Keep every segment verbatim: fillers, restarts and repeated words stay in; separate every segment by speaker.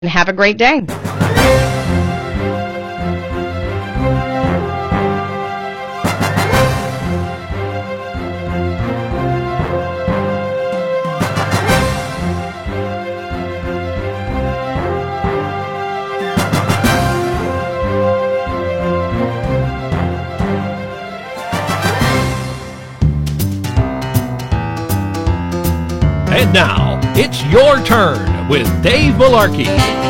Speaker 1: and have a great day.
Speaker 2: And now, it's your turn with Dave Malarkey.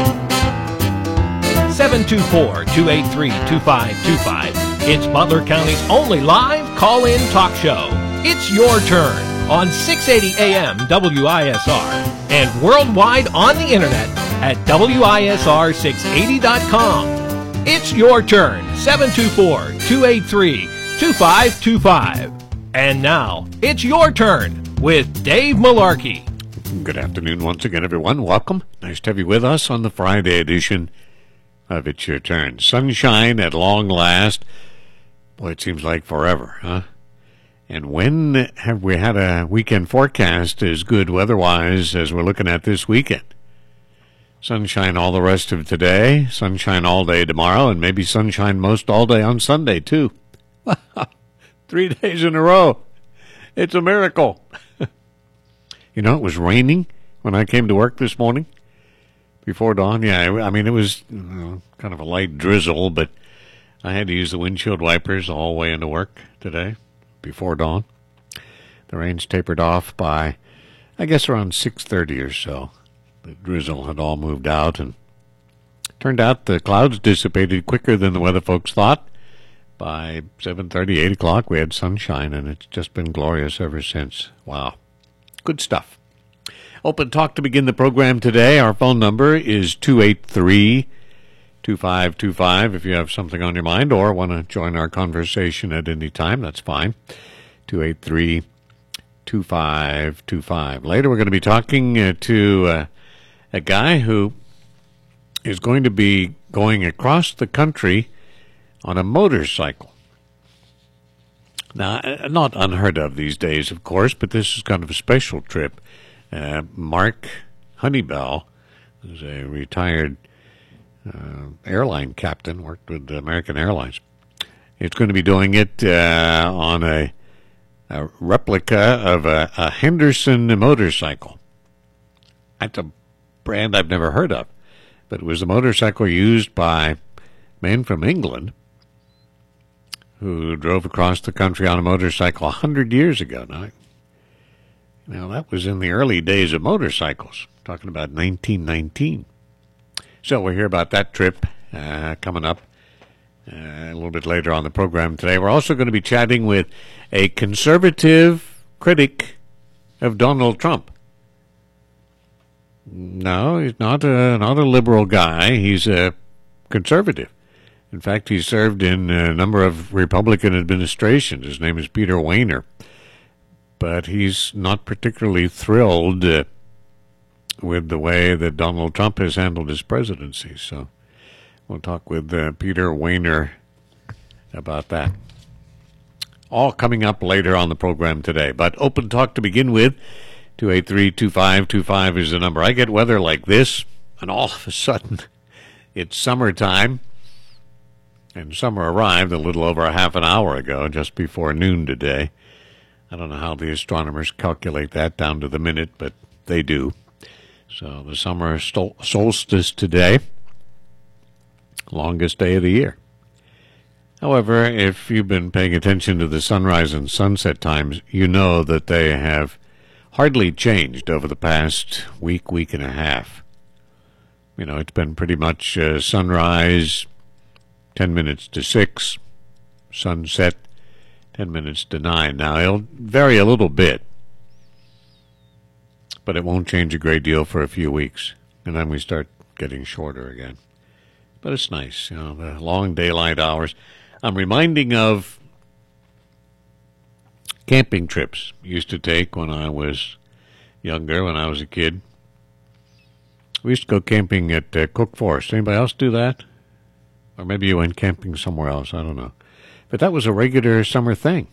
Speaker 2: seven two four, two eight three, two five two five. It's Butler County's only live call-in talk show. It's your turn on six eighty A M W I S R and worldwide on the internet at W I S R six eighty dot com. It's your turn, seven two four, two eight three, two five two five. And now, it's your turn with Dave Malarkey.
Speaker 3: Good afternoon once again, everyone. Welcome. Nice to have you with us on the Friday edition of It's Your Turn. Sunshine at long last. Boy, it seems like forever, huh? And when have we had a weekend forecast as good weather-wise as we're looking at this weekend? Sunshine all the rest of today, sunshine all day tomorrow, and maybe sunshine most all day on Sunday, too. Three days in a row. It's a miracle. You know, it was raining when I came to work this morning before dawn. Yeah, I mean, it was you know, kind of a light drizzle, but I had to use the windshield wipers all the way into work today before dawn. The rain's tapered off by, I guess, around six thirty or so. The drizzle had all moved out, and turned out the clouds dissipated quicker than the weather folks thought. By seven thirty, eight o'clock, we had sunshine, and it's just been glorious ever since. Wow. Good stuff. Open talk to begin the program today. Our phone number is two eight three, two five two five. If you have something on your mind or want to join our conversation at any time, that's fine. two eight three, two five two five. Later, we're going to be talking uh, to uh, a guy who is going to be going across the country on a motorcycle. Now, not unheard of these days, of course, but this is kind of a special trip. Uh, Mark Honeybell is a retired uh, airline captain, worked with American Airlines. He's going to be doing it uh, on a, a replica of a, a Henderson motorcycle. That's a brand I've never heard of, but it was a motorcycle used by men from England who drove across the country on a motorcycle a hundred years ago. Now, now, that was in the early days of motorcycles, talking about nineteen nineteen. So we'll hear about that trip uh, coming up uh, a little bit later on the program today. We're also going to be chatting with a conservative critic of Donald Trump. No, he's not a, not a liberal guy. He's a conservative. In fact, he served in a number of Republican administrations. His name is Peter Wehner. But he's not particularly thrilled uh, with the way that Donald Trump has handled his presidency. So we'll talk with uh, Peter Wehner about that. All coming up later on the program today. But open talk to begin with. two eight three, two five two five is the number. I get weather like this, and all of a sudden it's summertime. And summer arrived a little over a half an hour ago, just before noon today. I don't know how the astronomers calculate that down to the minute, but they do. So the summer sol- solstice today, longest day of the year. However, if you've been paying attention to the sunrise and sunset times, you know that they have hardly changed over the past week, week and a half. You know, it's been pretty much uh, sunrise, ten minutes to six, sunset, ten minutes to nine. Now, it'll vary a little bit, but it won't change a great deal for a few weeks, and then we start getting shorter again. But it's nice, you know, the long daylight hours. I'm reminding of camping trips I used to take when I was younger, when I was a kid. We used to go camping at uh, Cook Forest. Anybody else do that? Or maybe you went camping somewhere else. I don't know. But that was a regular summer thing.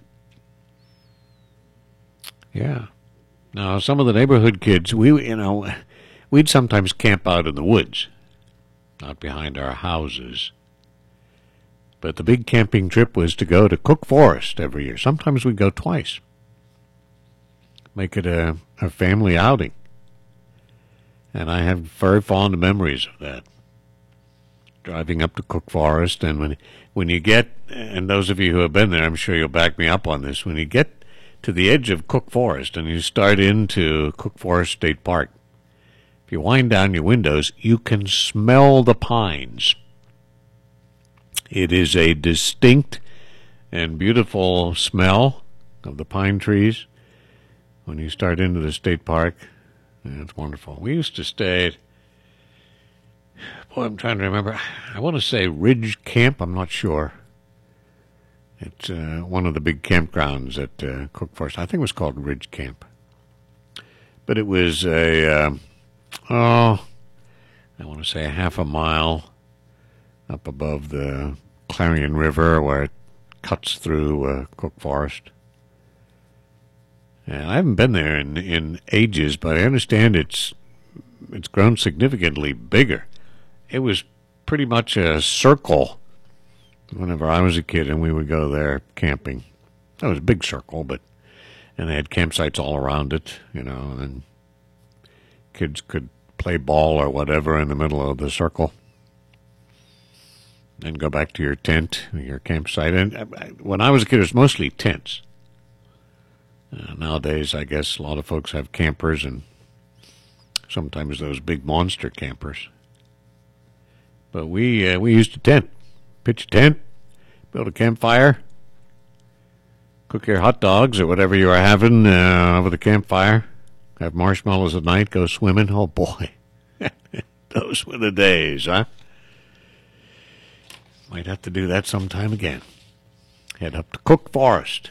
Speaker 3: Yeah. Now, some of the neighborhood kids, we, you know, we'd sometimes camp out in the woods. not behind our houses. But the big camping trip was to go to Cook Forest every year. Sometimes we go twice. Make it a, a family outing. And I have very fond memories of that. Driving up to Cook Forest, and when when you get, and those of you who have been there, I'm sure you'll back me up on this, when you get to the edge of Cook Forest and you start into Cook Forest State Park, if you wind down your windows, you can smell the pines. It is a distinct and beautiful smell of the pine trees when you start into the state park. Yeah, it's wonderful. We used to stay at, boy, I'm trying to remember. I want to say Ridge Camp. I'm not sure. It's uh, one of the big campgrounds at uh, Cook Forest. I think it was called Ridge Camp. But it was a, uh, oh, I want to say a half a mile up above the Clarion River where it cuts through uh, Cook Forest. And I haven't been there in, in ages, but I understand it's it's grown significantly bigger. It was pretty much a circle whenever I was a kid, and we would go there camping. It was a big circle, but and they had campsites all around it, you know, and kids could play ball or whatever in the middle of the circle. Then go back to your tent, your campsite. And when I was a kid, it was mostly tents. Uh, nowadays, I guess a lot of folks have campers and sometimes those big monster campers. But we uh, we used to tent, pitch a tent, build a campfire, cook your hot dogs or whatever you were having uh, over the campfire, have marshmallows at night, go swimming. Oh, boy. Those were the days, huh? Might have to do that sometime again. Head up to Cook Forest.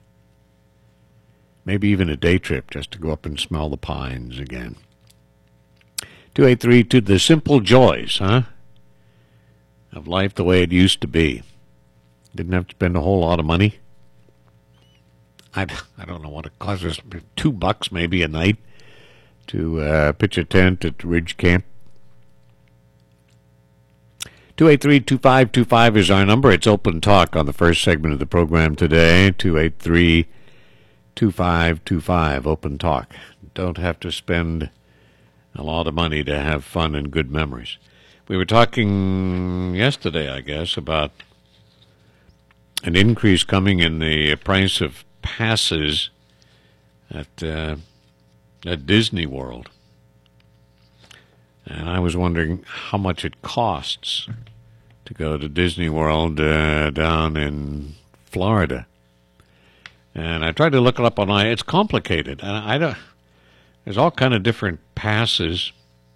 Speaker 3: Maybe even a day trip just to go up and smell the pines again. two eight three two, the simple joys, huh? Of life the way it used to be. Didn't have to spend a whole lot of money. I, I don't know what it costs us, two bucks maybe a night to uh, pitch a tent at Ridge Camp. two eight three two five two five is our number. It's open talk on the first segment of the program today. two eight three two five two five, open talk. Don't have to spend a lot of money to have fun and good memories. We were talking yesterday, I guess, about an increase coming in the price of passes at uh, at Disney World. And I was wondering how much it costs to go to Disney World uh, down in Florida. And I tried to look it up online. It's complicated. And I don't. There's all kind of different passes.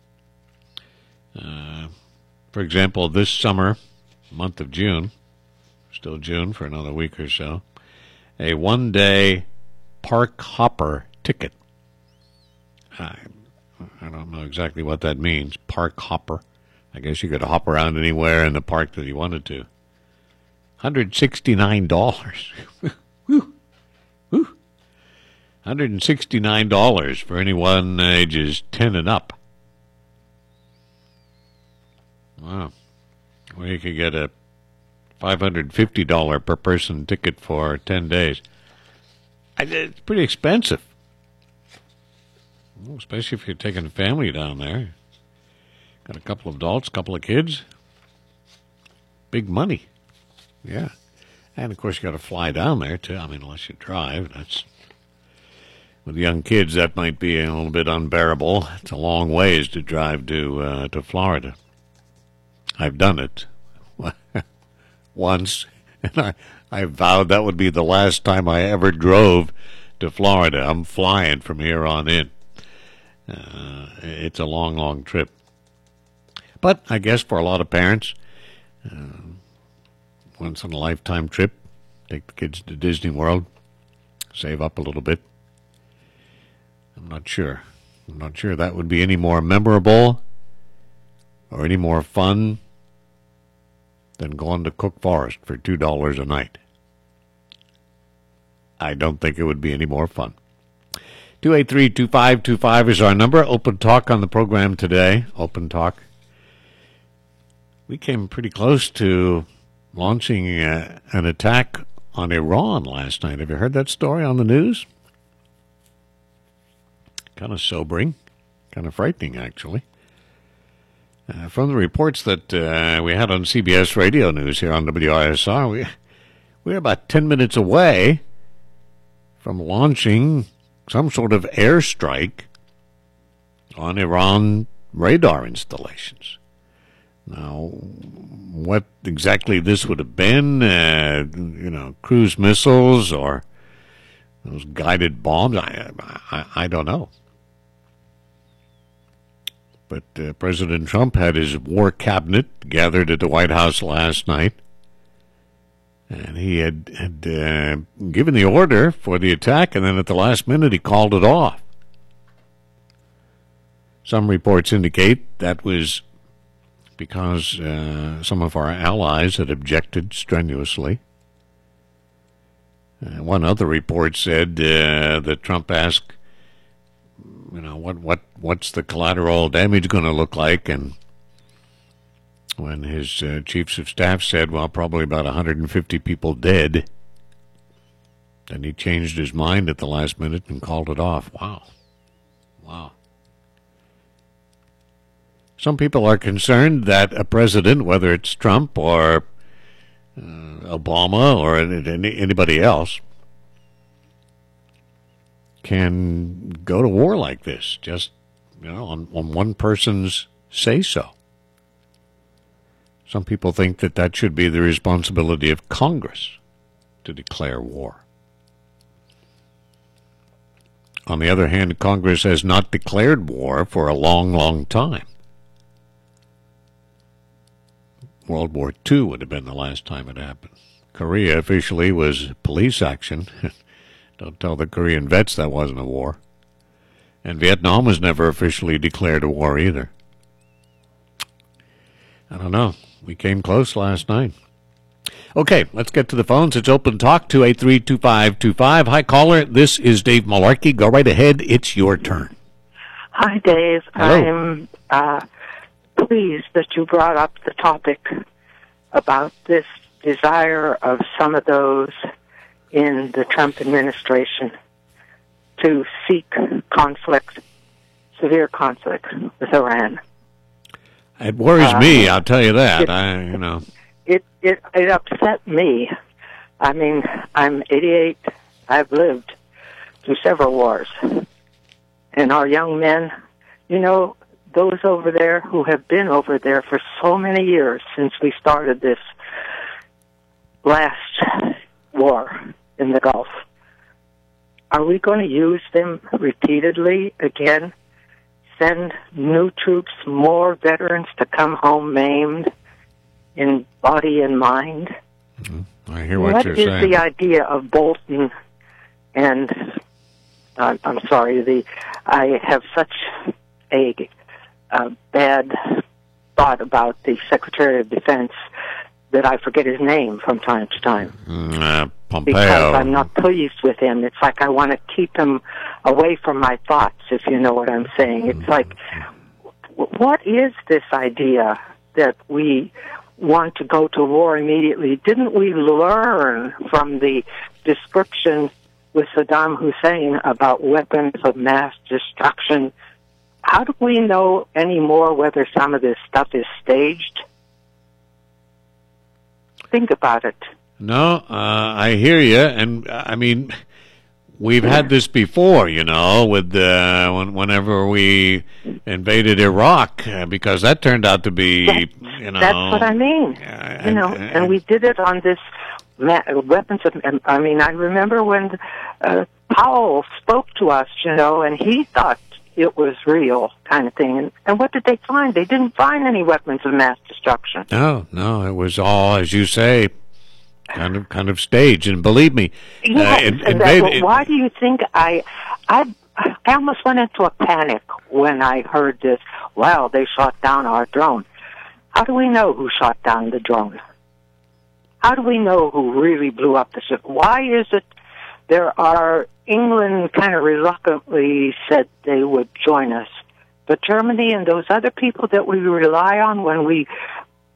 Speaker 3: Uh, for example, this summer, month of June, still June for another week or so, a one-day park hopper ticket. I, I don't know exactly what that means, park hopper. I guess you could hop around anywhere in the park that you wanted to. one hundred sixty-nine dollars. Whew. Whew. one hundred sixty-nine dollars for anyone ages ten and up. Wow. Well, you could get a five hundred fifty dollars per person ticket for ten days. It's pretty expensive. Well, especially if you're taking a family down there. Got a couple of adults, a couple of kids. Big money. Yeah. And, of course, you got to fly down there, too. I mean, unless you drive. That's with young kids, that might be a little bit unbearable. It's a long ways to drive to uh, to Florida. I've done it once, and I, I vowed that would be the last time I ever drove to Florida. I'm flying from here on in. Uh, it's a long, long trip. But I guess for a lot of parents, uh, once in a lifetime trip, take the kids to Disney World, save up a little bit. I'm not sure. I'm not sure that would be any more memorable or any more fun than going to Cook Forest for two dollars a night. I don't think it would be any more fun. two eight three two five two five is our number. Open talk on the program today. Open talk. we came pretty close to launching uh, an attack on Iran last night. Have you heard that story on the news? Kind of sobering, kind of frightening, actually. Uh, from the reports that uh, we had on C B S Radio News here on W I S R, we, we're about ten minutes away from launching some sort of airstrike on Iran radar installations. Now, what exactly this would have been, uh, you know, cruise missiles or those guided bombs, I, I, I don't know. But uh, President Trump had his war cabinet gathered at the White House last night, and he had, had uh, given the order for the attack, and then at the last minute he called it off. Some reports indicate that was because uh, some of our allies had objected strenuously. Uh, one other report said uh, that Trump asked, you know, what, what what's the collateral damage going to look like? And when his uh, chiefs of staff said, well, probably about one hundred fifty people dead, then he changed his mind at the last minute and called it off. Wow. Wow. Some people are concerned that a president, whether it's Trump or uh, Obama or any, anybody else, can go to war like this, just, you know, on, on one person's say-so. Some people think that that should be the responsibility of Congress to declare war. On the other hand, Congress has not declared war for a long, long time. World War Two would have been the last time it happened. Korea officially was police action. Don't tell the Korean vets that wasn't a war. And Vietnam was never officially declared a war either. I don't know. We came close last night. Okay, let's get to the phones. It's Open Talk, two eight three, two five two five. Hi, caller. This is Dave Malarkey. Go right ahead. It's your turn.
Speaker 1: Hi, Dave.
Speaker 3: Hello.
Speaker 1: I'm uh, pleased that you brought up the topic about this desire of some of those in the Trump administration to seek conflict, severe conflict with Iran.
Speaker 3: It worries
Speaker 1: uh,
Speaker 3: me, I'll tell you that.
Speaker 1: It,
Speaker 3: I, you know.
Speaker 1: It, it, it upset me. I mean, I'm eighty-eight. I've lived through several wars. And our young men, you know, those over there who have been over there for so many years since we started this last war in the Gulf, are we going to use them repeatedly again? Send new troops, more veterans to come home maimed in body and mind?
Speaker 3: Mm-hmm. I hear what,
Speaker 1: what
Speaker 3: you're
Speaker 1: saying.
Speaker 3: saying.
Speaker 1: What is the idea of Bolton and, uh, I'm sorry, the I have such a uh, bad thought about the Secretary of Defense that I forget his name from time to time.
Speaker 3: Uh, Pompeo.
Speaker 1: Because I'm not pleased with him. It's like I want to keep him away from my thoughts, if you know what I'm saying. It's like, what is this idea that we want to go to war immediately? Didn't we learn from the description with Saddam Hussein about weapons of mass destruction? How do we know anymore whether some of this stuff is staged? Think about it.
Speaker 3: No, uh, I hear you, and uh, I mean, we've had this before, you know, with uh, when, whenever we invaded Iraq, uh, because that turned out to be,
Speaker 1: that's,
Speaker 3: you know,
Speaker 1: that's what I mean.
Speaker 3: Uh,
Speaker 1: you know, and, and we did it on this ma- weapons of. I mean, I remember when uh, Powell spoke to us, you know, and he thought it was real, kind of thing. And, and what did they find? They didn't find any weapons of mass destruction.
Speaker 3: No, no, it was all, as you say, kind of, kind of staged. And believe me,
Speaker 1: yes,
Speaker 3: uh, it,
Speaker 1: and
Speaker 3: it
Speaker 1: that,
Speaker 3: made,
Speaker 1: why
Speaker 3: it,
Speaker 1: do you think I, I, I almost went into a panic when I heard this? Well, they shot down our drone. How do we know who shot down the drone? How do we know who really blew up the ship? Why is it there are, England kind of reluctantly said they would join us, but Germany and those other people that we rely on when we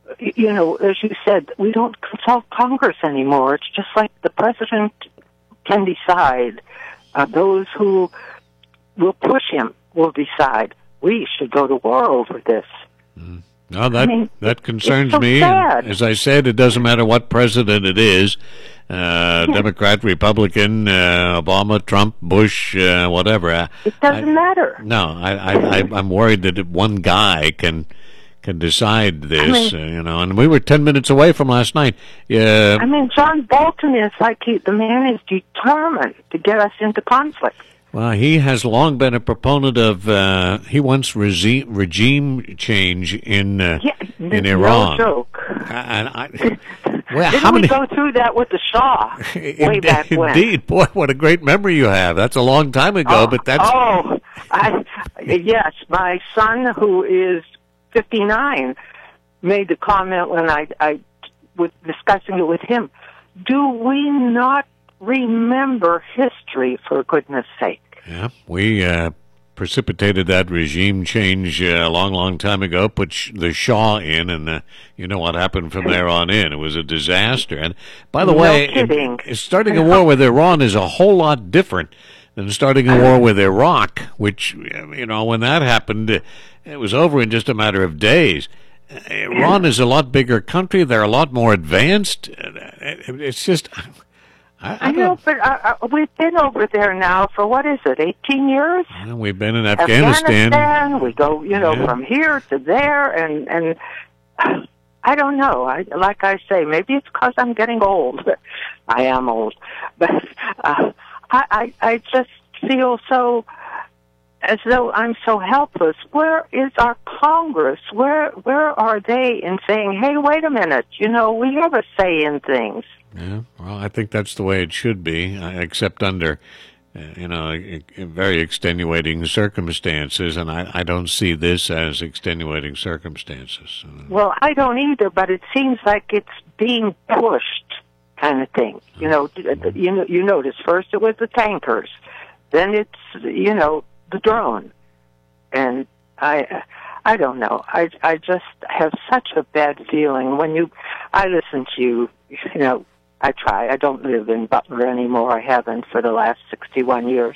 Speaker 1: you know, as you said, we don't consult Congress anymore. It's just like the president can decide. Uh, those who will push him will decide. We should go to war over this.
Speaker 3: Mm. No, that
Speaker 1: I mean,
Speaker 3: that concerns
Speaker 1: so
Speaker 3: me.
Speaker 1: sad.
Speaker 3: As I said, it doesn't matter what president it is, uh,
Speaker 1: yeah.
Speaker 3: Democrat, Republican, uh, Obama, Trump, Bush, uh, whatever.
Speaker 1: It doesn't
Speaker 3: I,
Speaker 1: matter.
Speaker 3: No, I, I, I, I'm worried that one guy can can decide this.
Speaker 1: I mean,
Speaker 3: uh, you know, and we were ten minutes away from last night. Yeah.
Speaker 1: I mean, John Bolton is like he, the man is determined to get us into conflict.
Speaker 3: Well, he has long been a proponent of. Uh, he wants regi- regime change in uh,
Speaker 1: yeah,
Speaker 3: in
Speaker 1: no
Speaker 3: Iran.
Speaker 1: joke.
Speaker 3: And I, well,
Speaker 1: Didn't
Speaker 3: how
Speaker 1: we
Speaker 3: many?
Speaker 1: go through that with the Shah way back when?
Speaker 3: Indeed, boy, what a great memory you have. That's a long time ago,
Speaker 1: oh,
Speaker 3: but that's.
Speaker 1: Oh, I, yes, my son, who is fifty-nine, made the comment when I, I was discussing it with him. Do we not remember history, for goodness sake?
Speaker 3: Yeah, we uh, precipitated that regime change uh, a long, long time ago, put sh- the Shah in, and uh, you know what happened from there on in. It was a disaster. And by the
Speaker 1: no
Speaker 3: way,
Speaker 1: kidding.
Speaker 3: It, starting a war with Iran is a whole lot different than starting a war with Iraq, which, you know, when that happened, it was over in just a matter of days. Iran is a lot bigger country. They're a lot more advanced. It's just... I, I,
Speaker 1: I know, but uh, uh, we've been over there now for, what is it, eighteen years?
Speaker 3: Well, we've been in Afghanistan.
Speaker 1: Afghanistan, we go, you know,
Speaker 3: yeah.
Speaker 1: from here to there, and, and uh, I don't know. I, like I say, maybe it's because I'm getting old. I am old. But uh, I, I, I just feel so, as though I'm so helpless. Where is our Congress? Where, where are they in saying, hey, wait a minute, you know, we have a say in things?
Speaker 3: Yeah, well, I think that's the way it should be, except under, uh, you know, very extenuating circumstances, and I, I don't see this as extenuating circumstances.
Speaker 1: Well, I don't either, but it seems like it's being pushed, kind of thing. You know, you know, you notice first it was the tankers, then it's, you know, the drone, and I, I don't know. I, I just have such a bad feeling when you, I listen to you, you know. I try. I don't live in Butler anymore. I haven't for the last sixty-one years.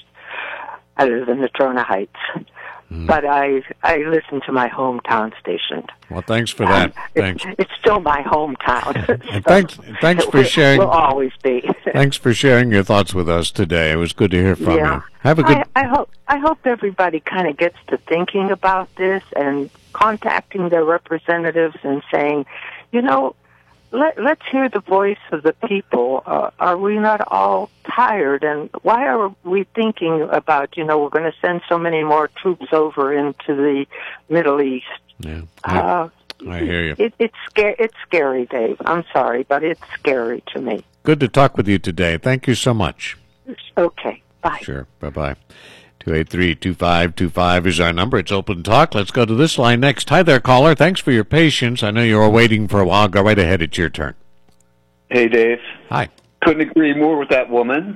Speaker 1: I live in Natrona Heights. Mm. But I I listen to my hometown station.
Speaker 3: Well, thanks for that.
Speaker 1: Um,
Speaker 3: thanks.
Speaker 1: It's, it's still my hometown.
Speaker 3: So thanks thanks for sharing.
Speaker 1: It will always be.
Speaker 3: Thanks for sharing your thoughts with us today. It was good to hear from
Speaker 1: yeah.
Speaker 3: you. Have a good...
Speaker 1: I, I hope I hope everybody kind of gets to thinking about this and contacting their representatives and saying, you know, Let, let's hear the voice of the people. Uh, are we not all tired? And why are we thinking about, you know, we're going to send so many more troops over into the Middle East?
Speaker 3: Yeah, I, uh, I hear you.
Speaker 1: It, it's, scary, it's scary, Dave. I'm sorry, but it's scary to me.
Speaker 3: Good to talk with you today. Thank you so much.
Speaker 1: Okay, bye.
Speaker 3: Sure, bye-bye. two eight three, two five two five is our number. It's open talk. Let's go to this line next. Hi there, caller. Thanks for your patience. I know you were waiting for a while. Go right ahead. It's your turn.
Speaker 4: Hey, Dave.
Speaker 3: Hi.
Speaker 4: Couldn't agree more with that woman.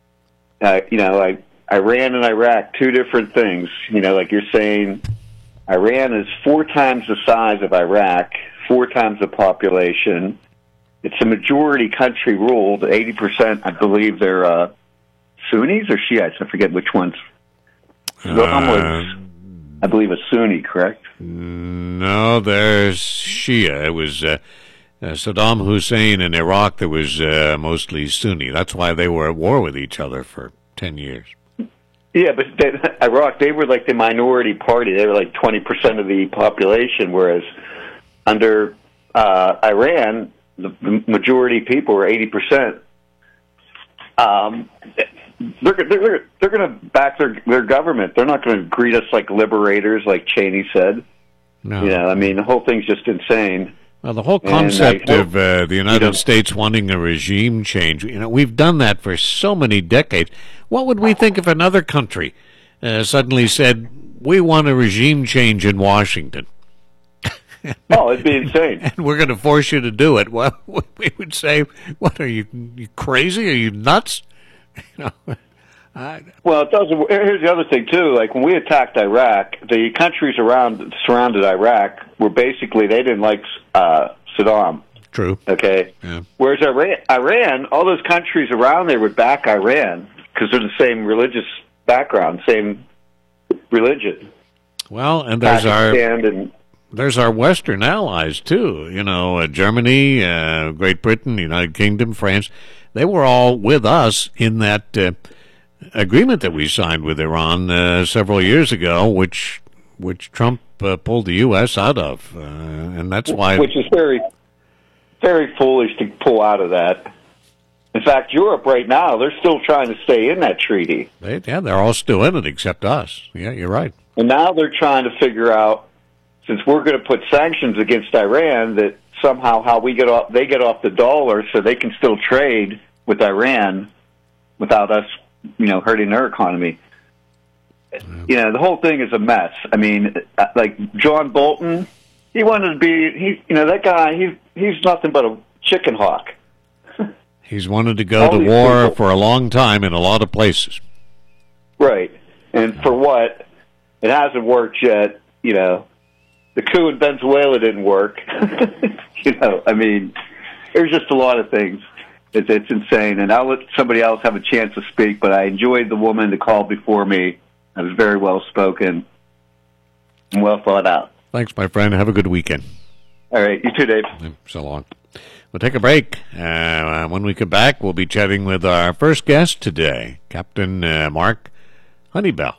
Speaker 4: Uh, you know, I, Iran and Iraq, two different things. You know, like you're saying, Iran is four times the size of Iraq, four times the population. It's a majority country ruled. eighty percent, I believe, they're uh, Sunnis or Shiites. I forget which ones. Saddam was, I believe, a Sunni, correct?
Speaker 3: No, there's Shia. It was uh, uh, Saddam Hussein in Iraq that was uh, mostly Sunni. That's why they were at war with each other for ten years.
Speaker 4: Yeah, but they, Iraq, they were like the minority party. They were like twenty percent of the population, whereas under uh, Iran, the majority people were eighty percent. Um, they're they're they're going to back their their government. They're not going to greet us like liberators, like Cheney said.
Speaker 3: No.
Speaker 4: You know, I mean, the whole thing's just insane.
Speaker 3: Well, the whole concept
Speaker 4: hope,
Speaker 3: of uh, the United
Speaker 4: you know,
Speaker 3: States wanting a regime change, you know, we've done that for so many decades. What would we think if another country uh, suddenly said, we want a regime change in Washington?
Speaker 4: Oh, it'd be insane.
Speaker 3: And we're going to force you to do it. Well, we would say, what, are you, you crazy? Are you nuts? You know, I,
Speaker 4: well, it doesn't. Here's the other thing too. Like when we attacked Iraq, the countries around surrounded Iraq were basically they didn't like uh, Saddam.
Speaker 3: True.
Speaker 4: Okay.
Speaker 3: Yeah.
Speaker 4: Whereas Iran, Iran, all those countries around there would back Iran because they're the same religious background, same religion.
Speaker 3: Well, and there's
Speaker 4: Pakistan
Speaker 3: our
Speaker 4: and
Speaker 3: there's our Western allies too. You know, uh, Germany, uh, Great Britain, United Kingdom, France. They were all with us in that uh, agreement that we signed with Iran uh, several years ago, which which Trump uh, pulled the U S out of, uh, and that's why.
Speaker 4: Which is very, very foolish to pull out of that. In fact, Europe right now, they're still trying to stay in that treaty.
Speaker 3: They, yeah, they're all still in it except us. Yeah, you're right.
Speaker 4: And now they're trying to figure out, since we're going to put sanctions against Iran, that somehow how we get off, they get off the dollar, so they can still trade with Iran without us, you know, hurting their economy. Yeah. You know, the whole thing is a mess. I mean, like John Bolton, he wanted to be, he, you know, that guy, he, he's nothing but a chicken hawk.
Speaker 3: He's wanted to go
Speaker 4: All
Speaker 3: to
Speaker 4: these
Speaker 3: war
Speaker 4: people.
Speaker 3: for a long time in a lot of places.
Speaker 4: Right. And for what? It hasn't worked yet. You know, the coup in Venezuela didn't work. You know, I mean, there's just a lot of things. It's, it's insane. And I'll let somebody else have a chance to speak, but I enjoyed the woman that called before me. It was very well spoken and well thought out.
Speaker 3: Thanks, my friend. Have a good weekend.
Speaker 4: All right. You too, Dave.
Speaker 3: So long. We'll take a break. Uh, when we come back, we'll be chatting with our first guest today, Captain uh, Mark Honeybell,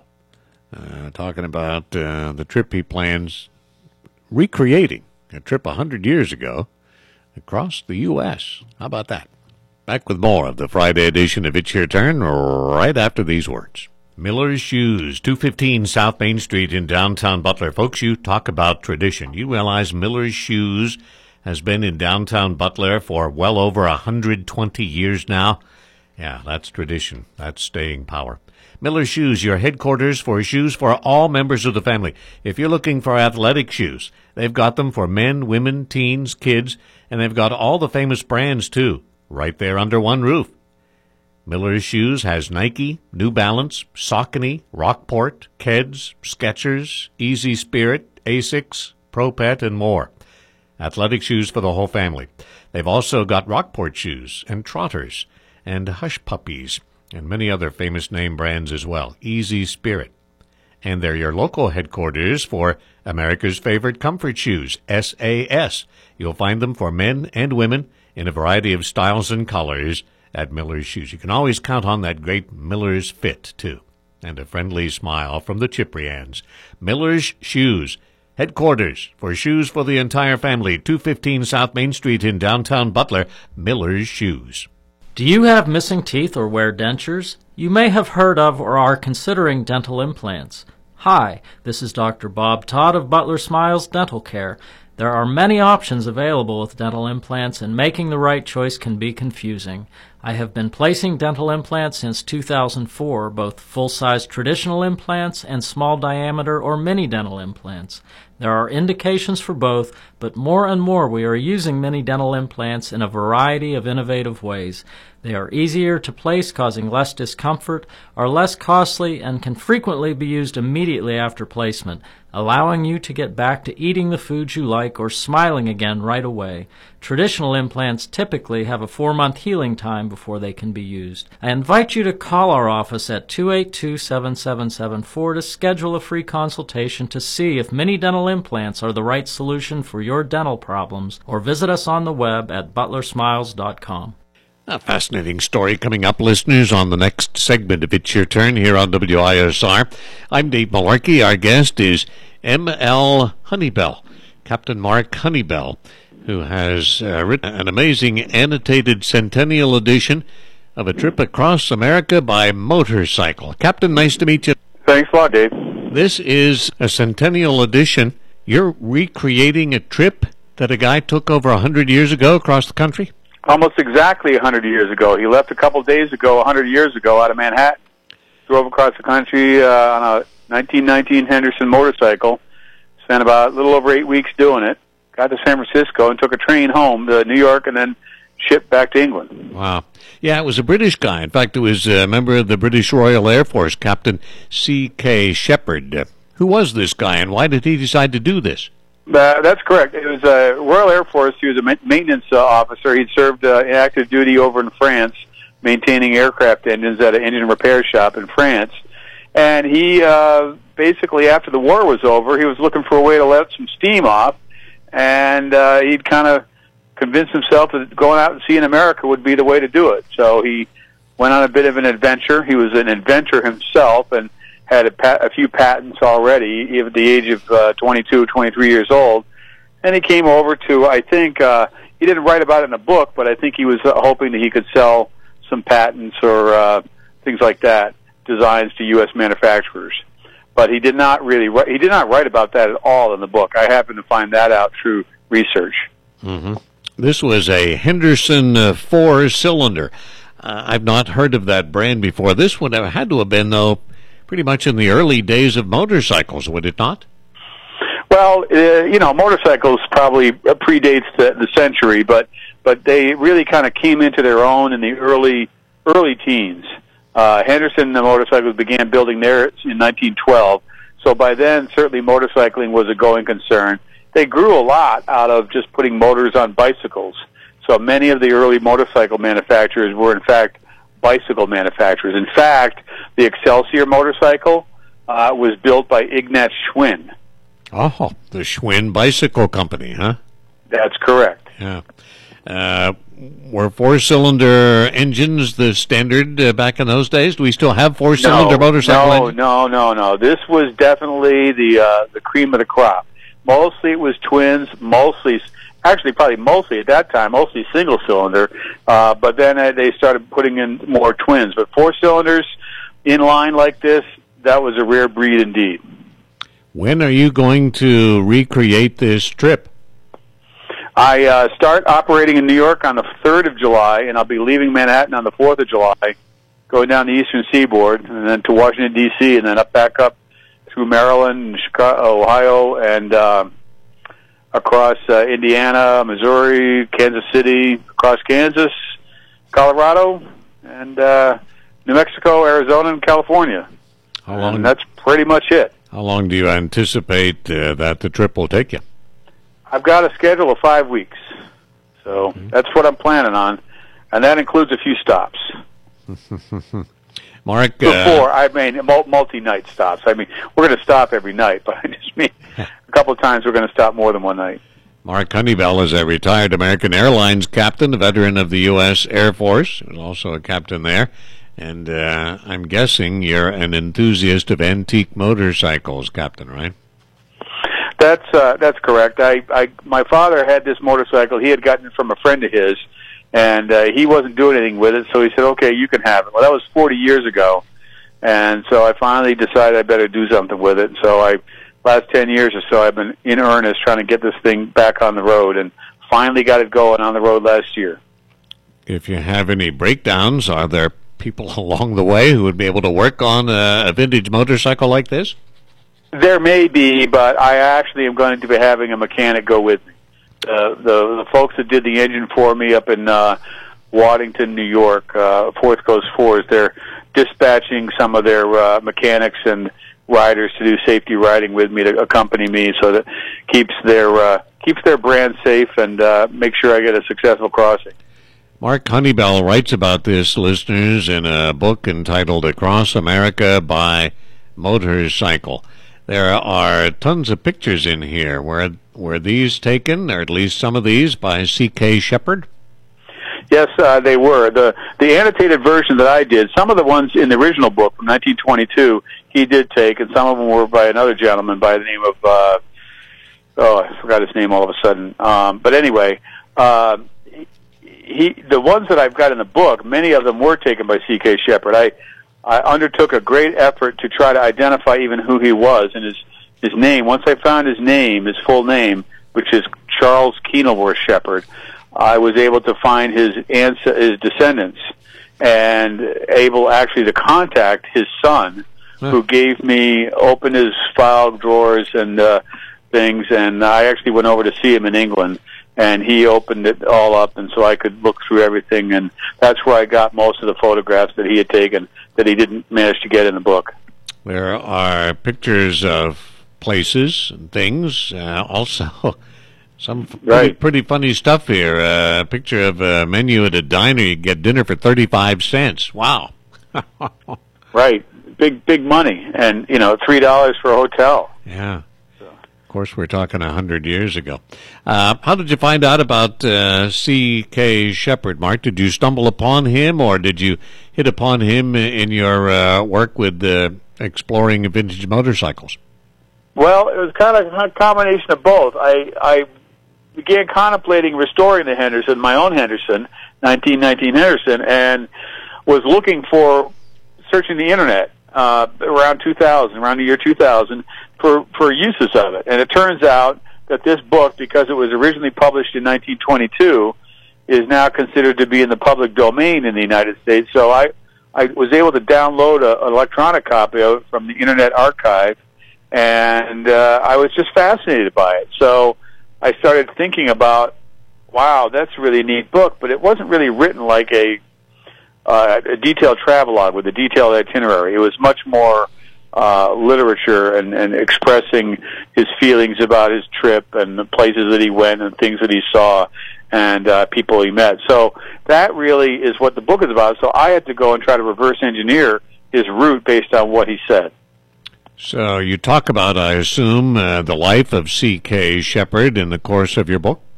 Speaker 3: uh, talking about uh, the trip he plans recreating, a trip one hundred years ago across the U S How about that? Back with more of the Friday edition of It's Your Turn right after these words. Miller's Shoes, two fifteen South Main Street in downtown Butler. Folks, you talk about tradition. You realize Miller's Shoes has been in downtown Butler for well over one hundred twenty years now. Yeah, that's tradition. That's staying power. Miller's Shoes, your headquarters for shoes for all members of the family. If you're looking for athletic shoes, they've got them for men, women, teens, kids, and they've got all the famous brands, too, right there under one roof. Miller's Shoes has Nike, New Balance, Saucony, Rockport, Keds, Skechers, Easy Spirit, Asics, Pro Pet, and more. Athletic shoes for the whole family. They've also got Rockport shoes and Trotters and Hush Puppies and many other famous name brands as well. Easy Spirit. And they're your local headquarters for America's favorite comfort shoes, S A S. You'll find them for men and women in a variety of styles and colors at Miller's Shoes. You can always count on that great Miller's fit, too. And a friendly smile from the Ciprians. Miller's Shoes, headquarters for shoes for the entire family, two fifteen South Main Street in downtown Butler. Miller's Shoes.
Speaker 5: Do you have missing teeth or wear dentures? You may have heard of or are considering dental implants. Hi, this is Doctor Bob Todd of Butler Smiles Dental Care. There are many options available with dental implants, and making the right choice can be confusing. I have been placing dental implants since two thousand four, both full-size traditional implants and small diameter or mini dental implants. There are indications for both, but more and more we are using mini dental implants in a variety of innovative ways. They are easier to place, causing less discomfort, are less costly, and can frequently be used immediately after placement, allowing you to get back to eating the foods you like or smiling again right away. Traditional implants typically have a four-month healing time before they can be used. I invite you to call our office at two eight two, seven seven seven four to schedule a free consultation to see if mini dental implants are the right solution for your dental problems, or visit us on the web at butler smiles dot com.
Speaker 3: A fascinating story coming up, listeners, on the next segment of It's Your Turn here on W I S R. I'm Dave Malarkey. Our guest is M L Honeybell, Captain Mark Honeybell, who has uh, written an amazing annotated centennial edition of a trip across America by motorcycle. Captain, nice to meet you.
Speaker 6: Thanks a lot, Dave.
Speaker 3: This is a centennial edition. You're recreating a trip that a guy took over one hundred years ago across the country?
Speaker 6: Almost exactly one hundred years ago. He left a couple days ago, one hundred years ago, out of Manhattan. Drove across the country uh, on a nineteen nineteen Henderson motorcycle. Spent about a little over eight weeks doing it. Got to San Francisco and took a train home to New York and then shipped back to England.
Speaker 3: Wow. Yeah, it was a British guy. In fact, it was a member of the British Royal Air Force, Captain C K Shepherd. Uh, who was this guy, and why did he decide to do this?
Speaker 6: Uh, that's correct. It was a uh, Royal Air Force. He was a ma- maintenance uh, officer. He'd served uh, in active duty over in France, maintaining aircraft engines at an engine repair shop in France. And he uh, basically, after the war was over, he was looking for a way to let some steam off, and uh, he'd kind of convinced himself that going out and seeing America would be the way to do it. So he went on a bit of an adventure. He was an inventor himself and had a, pat- a few patents already, even at the age of uh, twenty-two, twenty-three years old. And he came over to, I think, uh, he didn't write about it in a book, but I think he was uh, hoping that he could sell some patents or uh, things like that, designs to U S manufacturers. But he did not really write, he did not write about that at all in the book. I happened to find that out through research.
Speaker 3: Mm-hmm. This was a Henderson uh, four-cylinder. Uh, I've not heard of that brand before. This would have had to have been, though, pretty much in the early days of motorcycles, would it not?
Speaker 6: Well, uh, you know, motorcycles probably predates the, the century, but but they really kind of came into their own in the early early teens. Uh, Henderson the motorcycles began building theirs in nineteen twelve, so by then certainly motorcycling was a going concern. They grew a lot out of just putting motors on bicycles. So many of the early motorcycle manufacturers were in fact bicycle manufacturers. In fact, the Excelsior motorcycle uh, was built by Ignaz Schwinn.
Speaker 3: Oh, the Schwinn Bicycle Company, huh?
Speaker 6: That's correct.
Speaker 3: Yeah. Uh, were four-cylinder engines the standard uh, back in those days? Do we still have four-cylinder
Speaker 6: no,
Speaker 3: motorcycle
Speaker 6: no,
Speaker 3: engines?
Speaker 6: No, no, no, no. This was definitely the uh, the cream of the crop. Mostly it was twins, mostly... Actually, probably mostly at that time, mostly single-cylinder, uh, but then uh, they started putting in more twins. But four cylinders in line like this, that was a rare breed indeed.
Speaker 3: When are you going to recreate this trip?
Speaker 6: I uh, start operating in New York on the third of July, and I'll be leaving Manhattan on the fourth of July, going down the eastern seaboard, and then to Washington, D C, and then up back up through Maryland, Chicago, Ohio, and... Uh, across uh, Indiana, Missouri, Kansas City, across Kansas, Colorado, and uh, New Mexico, Arizona, and California.
Speaker 3: How long?
Speaker 6: And that's pretty much it.
Speaker 3: How long do you anticipate uh, that the trip will take you?
Speaker 6: I've got a schedule of five weeks, so mm-hmm. that's what I'm planning on, and that includes a few stops.
Speaker 3: Mark,
Speaker 6: before
Speaker 3: uh,
Speaker 6: I mean multi-night stops. I mean we're going to stop every night, but I just mean a couple of times we're going to stop more than one night.
Speaker 3: Mark Honeybell is a retired American Airlines captain, a veteran of the U S Air Force. He was also a captain there, and uh, I'm guessing you're an enthusiast of antique motorcycles, Captain, right?
Speaker 6: That's uh, that's correct. I, I my father had this motorcycle. He had gotten it from a friend of his. And uh, he wasn't doing anything with it, so he said, okay, you can have it. Well, that was forty years ago, and so I finally decided I better do something with it. So I, last ten years or so, I've been in earnest trying to get this thing back on the road, and finally got it going on the road last year.
Speaker 3: If you have any breakdowns, are there people along the way who would be able to work on a, a vintage motorcycle like this?
Speaker 6: There may be, but I actually am going to be having a mechanic go with me. Uh, the the folks that did the engine for me up in uh, Waddington, New York, uh, Fourth Coast Fours, they're dispatching some of their uh, mechanics and riders to do safety riding with me to accompany me, so that keeps their uh, keeps their brand safe and uh, make sure I get a successful crossing.
Speaker 3: Mark Honeybell writes about this, listeners, in a book entitled Across America by Motorcycle. There are tons of pictures in here. Were were these taken, or at least some of these, by C K Shepard?
Speaker 6: Yes, uh, they were. The the annotated version that I did, some of the ones in the original book from nineteen twenty-two, he did take, and some of them were by another gentleman by the name of, uh, oh, I forgot his name all of a sudden. Um, but anyway, uh, he the ones that I've got in the book, many of them were taken by C K Shepard. I I undertook a great effort to try to identify even who he was and his his name. Once I found his name, his full name, which is Charles Kenilworth Shepard, I was able to find his ans- his descendants and able actually to contact his son, huh. who gave me, opened his file drawers and uh, things, and I actually went over to see him in England, and he opened it all up, and so I could look through everything, and that's where I got most of the photographs that he had taken that he didn't manage to get in the book.
Speaker 3: There are pictures of places and things. Uh, also, some pretty,
Speaker 6: Right.
Speaker 3: pretty funny stuff here. Uh, a picture of a menu at a diner. You get dinner for thirty-five cents. Wow.
Speaker 6: Right. Big, big money. And, you know, three dollars for a hotel.
Speaker 3: Yeah. Of course, we're talking a hundred years ago. Uh, how did you find out about uh, C K Shepherd, Mark? Did you stumble upon him, or did you hit upon him in your uh, work with uh, exploring vintage motorcycles?
Speaker 6: Well, it was kind of a combination of both. I, I began contemplating restoring the Henderson, my own Henderson, nineteen nineteen Henderson, and was looking for, searching the internet uh, around two thousand, around the year two thousand, for, for uses of it. And it turns out that this book, because it was originally published in nineteen twenty-two, is now considered to be in the public domain in the United States. So I, I was able to download a, an electronic copy of it from the Internet Archive, and uh, I was just fascinated by it. So I started thinking about, wow, that's a really neat book, but it wasn't really written like a, uh, a detailed travelogue with a detailed itinerary. It was much more uh, literature and, and expressing his feelings about his trip and the places that he went and things that he saw and uh, people he met. So that really is what the book is about. So I had to go and try to reverse engineer his route based on what he said.
Speaker 3: So you talk about, I assume, uh, the life of C K Shepherd in the course of your book?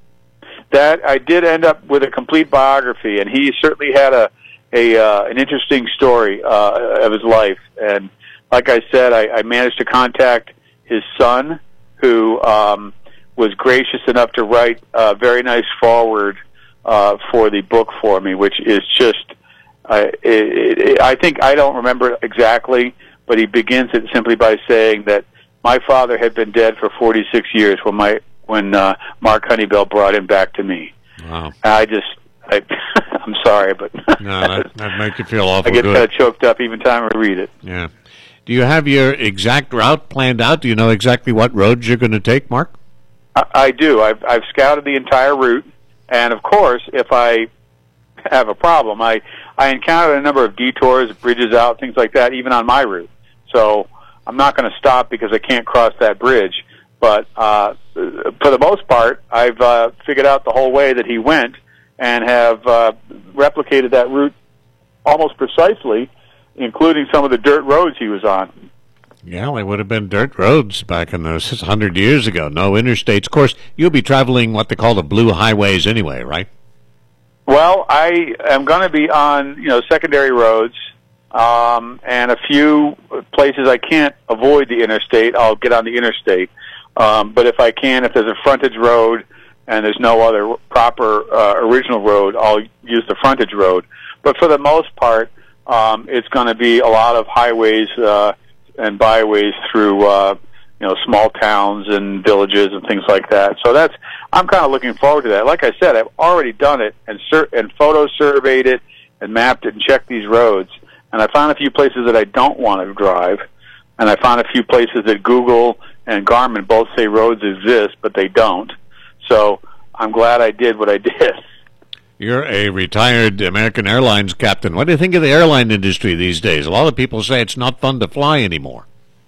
Speaker 6: That I did end up with a complete biography, and he certainly had a, a uh, an interesting story uh, of his life. And like I said, I, I managed to contact his son, who um, was gracious enough to write a very nice foreword uh, for the book for me, which is just, uh, it, it, I think, I don't remember exactly, but he begins it simply by saying that my father had been dead for forty-six years when my when uh, Mark Honeybell brought him back to me.
Speaker 3: Wow.
Speaker 6: I just, I, I'm sorry, but
Speaker 3: No, that, that makes you feel awful
Speaker 6: I get
Speaker 3: good.
Speaker 6: kind of choked up even time I read it.
Speaker 3: Yeah. Do you have your exact route planned out? Do you know exactly what roads you're going to take, Mark?
Speaker 6: I, I do. I've, I've scouted the entire route, and of course, if I have a problem, I, I encountered a number of detours, bridges out, things like that, even on my route. So I'm not going to stop because I can't cross that bridge. But uh, for the most part, I've uh, figured out the whole way that he went and have uh, replicated that route almost precisely, including some of the dirt roads he was on.
Speaker 3: Yeah, they would have been dirt roads back in those hundred years ago. No interstates. Of course, you'll be traveling what they call the blue highways anyway, right?
Speaker 6: Well, I am going to be on, you know, secondary roads, um, and a few places I can't avoid the interstate, I'll get on the interstate. Um, but if I can, if there's a frontage road and there's no other proper uh, original road, I'll use the frontage road. But for the most part, um, it's going to be a lot of highways uh, and byways through, uh, you know, small towns and villages and things like that. So that's, I'm kind of looking forward to that. Like I said, I've already done it and sur- and photo surveyed it and mapped it and checked these roads. And I found a few places that I don't want to drive, and I found a few places that Google and Garmin both say roads exist, but they don't. So I'm glad I did what I did.
Speaker 3: You're a retired American Airlines captain. What do you think of the airline industry these days? A lot of people say it's not fun to fly anymore.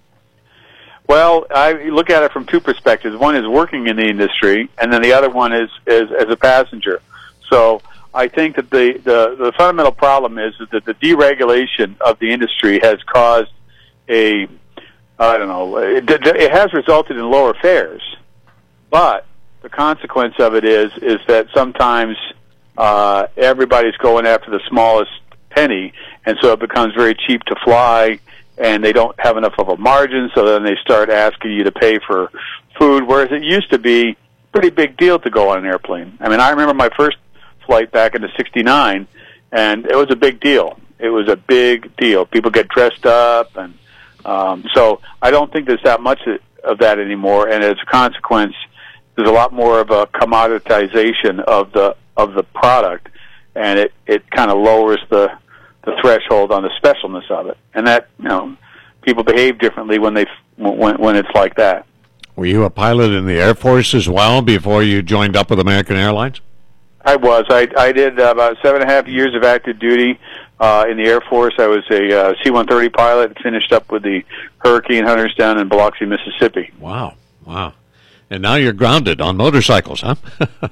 Speaker 6: Well, I look at it from two perspectives. One is working in the industry, and then the other one is, is as a passenger. So I think that the, the, the fundamental problem is that the deregulation of the industry has caused a, I don't know, it, it has resulted in lower fares. But the consequence of it is is that sometimes uh, everybody's going after the smallest penny, and so it becomes very cheap to fly, and they don't have enough of a margin, so then they start asking you to pay for food, whereas it used to be a pretty big deal to go on an airplane. I mean, I remember my first flight back into sixty-nine, and it was a big deal. It was a big deal. People get dressed up, and um, so I don't think there's that much of that anymore, and as a consequence, there's a lot more of a commoditization of the of the product, and it, it kind of lowers the the threshold on the specialness of it, and that, you know, people behave differently when they when when it's like that.
Speaker 3: Were you a pilot in the Air Force as well before you joined up with American Airlines?
Speaker 6: I was. I I did about seven and a half years of active duty uh, in the Air Force. I was a uh, C one thirty pilot, finished up with the hurricane hunters down in Biloxi, Mississippi.
Speaker 3: Wow, wow. And now you're grounded on motorcycles, huh?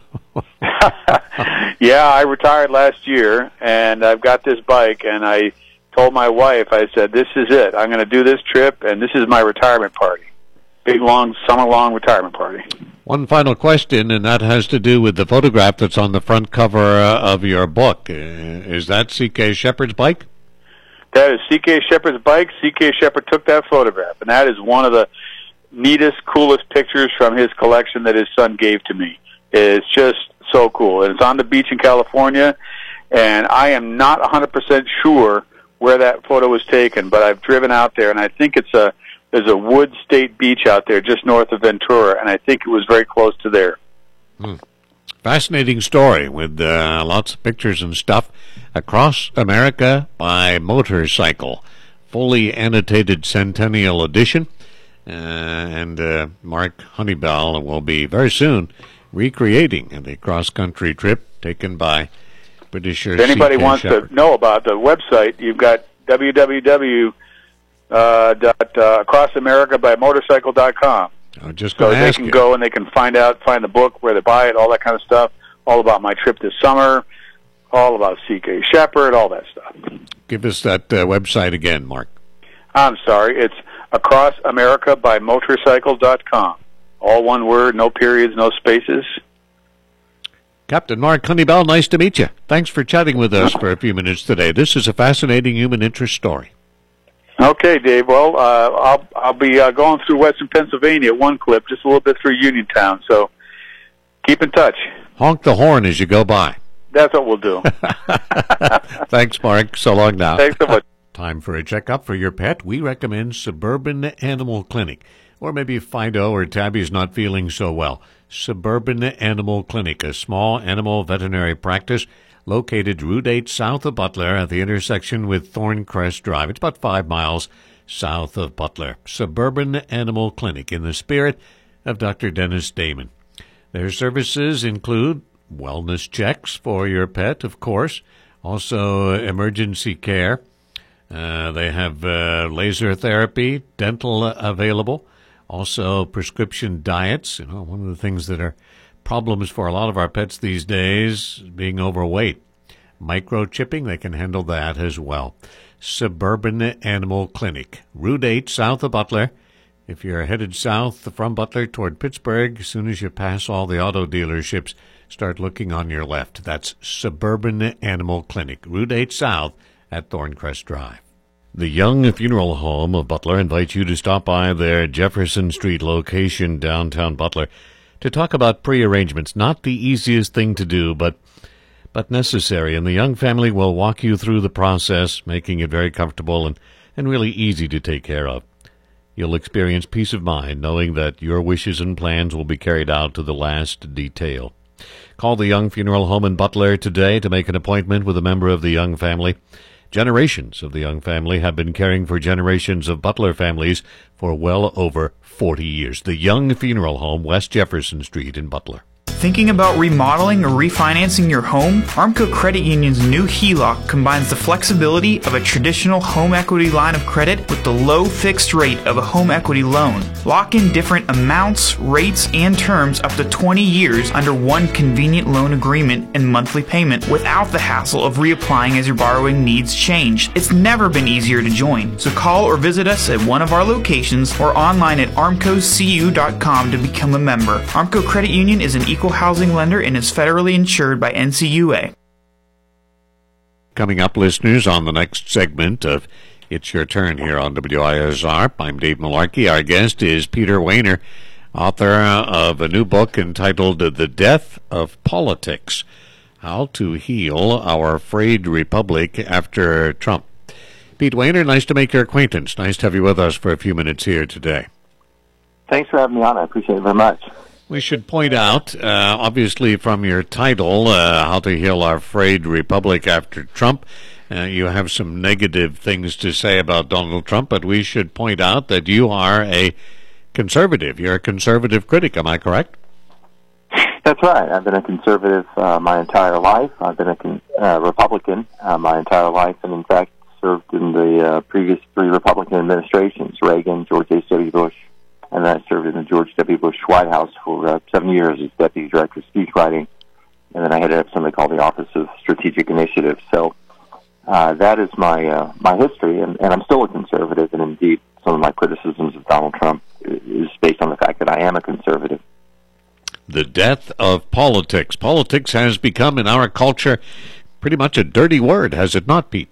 Speaker 6: Yeah, I retired last year, and I've got this bike, and I told my wife, I said, this is it. I'm going to do this trip, and this is my retirement party. Big, long, summer-long retirement party.
Speaker 3: One final question, and that has to do with the photograph that's on the front cover uh, of your book. Uh, is that C K Shepard's bike?
Speaker 6: That is C K Shepard's bike. C K Shepard took that photograph, and that is one of the neatest, coolest pictures from his collection that his son gave to me. It's just so cool. And it's on the beach in California, and I am not one hundred percent sure where that photo was taken, but I've driven out there, and I think it's a there's a Wood State beach out there just north of Ventura, and I think it was very close to there.
Speaker 3: Hmm. Fascinating story with uh, lots of pictures and stuff. Across America by Motorcycle, fully annotated Centennial Edition. Uh, and uh, Mark Honeybell will be very soon recreating the cross-country trip taken by Britisher
Speaker 6: If anybody
Speaker 3: C K
Speaker 6: wants
Speaker 3: Shepard.
Speaker 6: to know about the website, you've got w w w dot across america by motorcycle dot com.
Speaker 3: I was just
Speaker 6: So
Speaker 3: going to
Speaker 6: they
Speaker 3: ask
Speaker 6: can
Speaker 3: you.
Speaker 6: go and they can find out, find the book, where to buy it, all that kind of stuff, all about my trip this summer, all about C K Shepard, all that stuff.
Speaker 3: Give us that uh, website again, Mark.
Speaker 6: I'm sorry, it's across america by motorcycle dot com. All one word, no periods, no spaces.
Speaker 3: Captain Mark Honeybell, nice to meet you. Thanks for chatting with us for a few minutes today. This is a fascinating human interest story.
Speaker 6: Okay, Dave. Well, uh, I'll I'll be uh, going through Western Pennsylvania at one clip, just a little bit through Uniontown. So keep in touch.
Speaker 3: Honk the horn as you go by.
Speaker 6: That's what we'll do.
Speaker 3: Thanks, Mark. So long now.
Speaker 6: Thanks so much.
Speaker 3: Time for a checkup for your pet. We recommend Suburban Animal Clinic. Or maybe Fido or Tabby's not feeling so well. Suburban Animal Clinic, a small animal veterinary practice located Route eight south of Butler at the intersection with Thorncrest Drive. It's about five miles south of Butler. Suburban Animal Clinic, in the spirit of Doctor Dennis Damon. Their services include wellness checks for your pet, of course, also emergency care. Uh, they have uh, laser therapy, dental uh, available, also prescription diets. You know, one of the things that are problems for a lot of our pets these days, being overweight. Microchipping, they can handle that as well. Suburban Animal Clinic, Route eight south of Butler. If you're headed south from Butler toward Pittsburgh, as soon as you pass all the auto dealerships, start looking on your left. That's Suburban Animal Clinic, Route eight south at Thorncrest Drive. The Young Funeral Home of Butler invites you to stop by their Jefferson Street location downtown Butler to talk about pre-arrangements. Not the easiest thing to do, but but necessary. And the Young family will walk you through the process, making it very comfortable and, and really easy to take care of. You'll experience peace of mind knowing that your wishes and plans will be carried out to the last detail. Call the Young Funeral Home in Butler today to make an appointment with a member of the Young family. Generations of the Young family have been caring for generations of Butler families for well over forty years. The Young Funeral Home, West Jefferson Street in Butler.
Speaker 7: Thinking about remodeling or refinancing your home? Armco Credit Union's new H E L O C combines the flexibility of a traditional home equity line of credit with the low fixed rate of a home equity loan. Lock in different amounts, rates, and terms up to twenty years under one convenient loan agreement and monthly payment without the hassle of reapplying as your borrowing needs change. It's never been easier to join, so call or visit us at one of our locations or online at armco c u dot com to become a member. Armco Credit Union is an equal housing lender and is federally insured by N C U A.
Speaker 3: Coming up, listeners, on the next segment of It's Your Turn here on W I S R. I'm Dave Malarkey. Our guest is Peter Wehner, author of a new book entitled The Death of Politics, How to Heal Our Frayed Republic After Trump. Pete Wehner, nice to make your acquaintance. Nice to have you with us for a few minutes here today.
Speaker 8: Thanks for having me on. I appreciate it very much.
Speaker 3: We should point out, uh, obviously from your title, uh, How to Heal Our Frayed Republic After Trump, uh, you have some negative things to say about Donald Trump, but we should point out that you are a conservative. You're a conservative critic, am I correct?
Speaker 8: That's right. I've been a conservative uh, my entire life. I've been a con- uh, Republican uh, my entire life, and in fact, served in the uh, previous three Republican administrations, Reagan, George H W. Bush, and then I served in the George W. Bush White House for uh, seven years as Deputy Director of Speech Writing, and then I headed up something called the Office of Strategic Initiatives. So uh, that is my uh, my history, and, and I'm still a conservative, and indeed some of my criticisms of Donald Trump is based on the fact that I am a conservative.
Speaker 3: The death of politics. Politics has become, in our culture, pretty much a dirty word, has it not, Pete?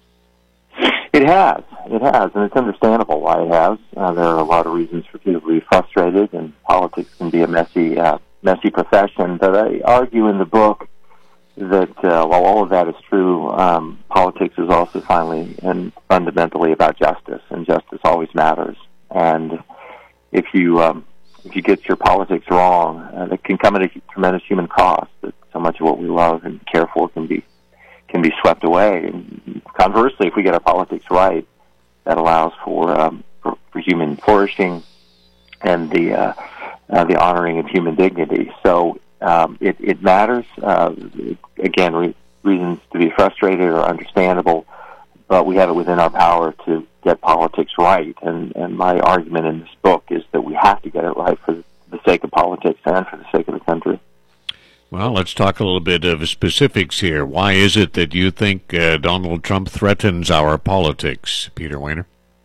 Speaker 8: It has. It has, and it's understandable why it has. Uh, there are a lot of reasons for people to be frustrated, and politics can be a messy, uh, messy profession. But I argue in the book that uh, while all of that is true, um, politics is also finally and fundamentally about justice, and justice always matters. And if you um, if you get your politics wrong, uh, it can come at a tremendous human cost. That so much of what we love and care for can be can be swept away. And conversely, if we get our politics right, that allows for um, for, for human flourishing and the uh, uh, the honoring of human dignity. So um, it, it matters. Uh, again, re- reasons to be frustrated are understandable, but we have it within our power to get politics right. And, and my argument in this book is that we have to get it right for the sake of politics and for the sake of the country.
Speaker 3: Well, let's talk a little bit of specifics here. Why is it that you think uh, Donald Trump threatens our politics, Peter Wehner?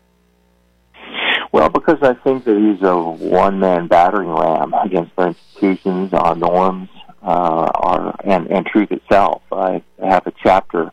Speaker 8: Well, because I think that he's a one-man battering ram against our institutions, our norms, uh, our and, and truth itself. I have a chapter,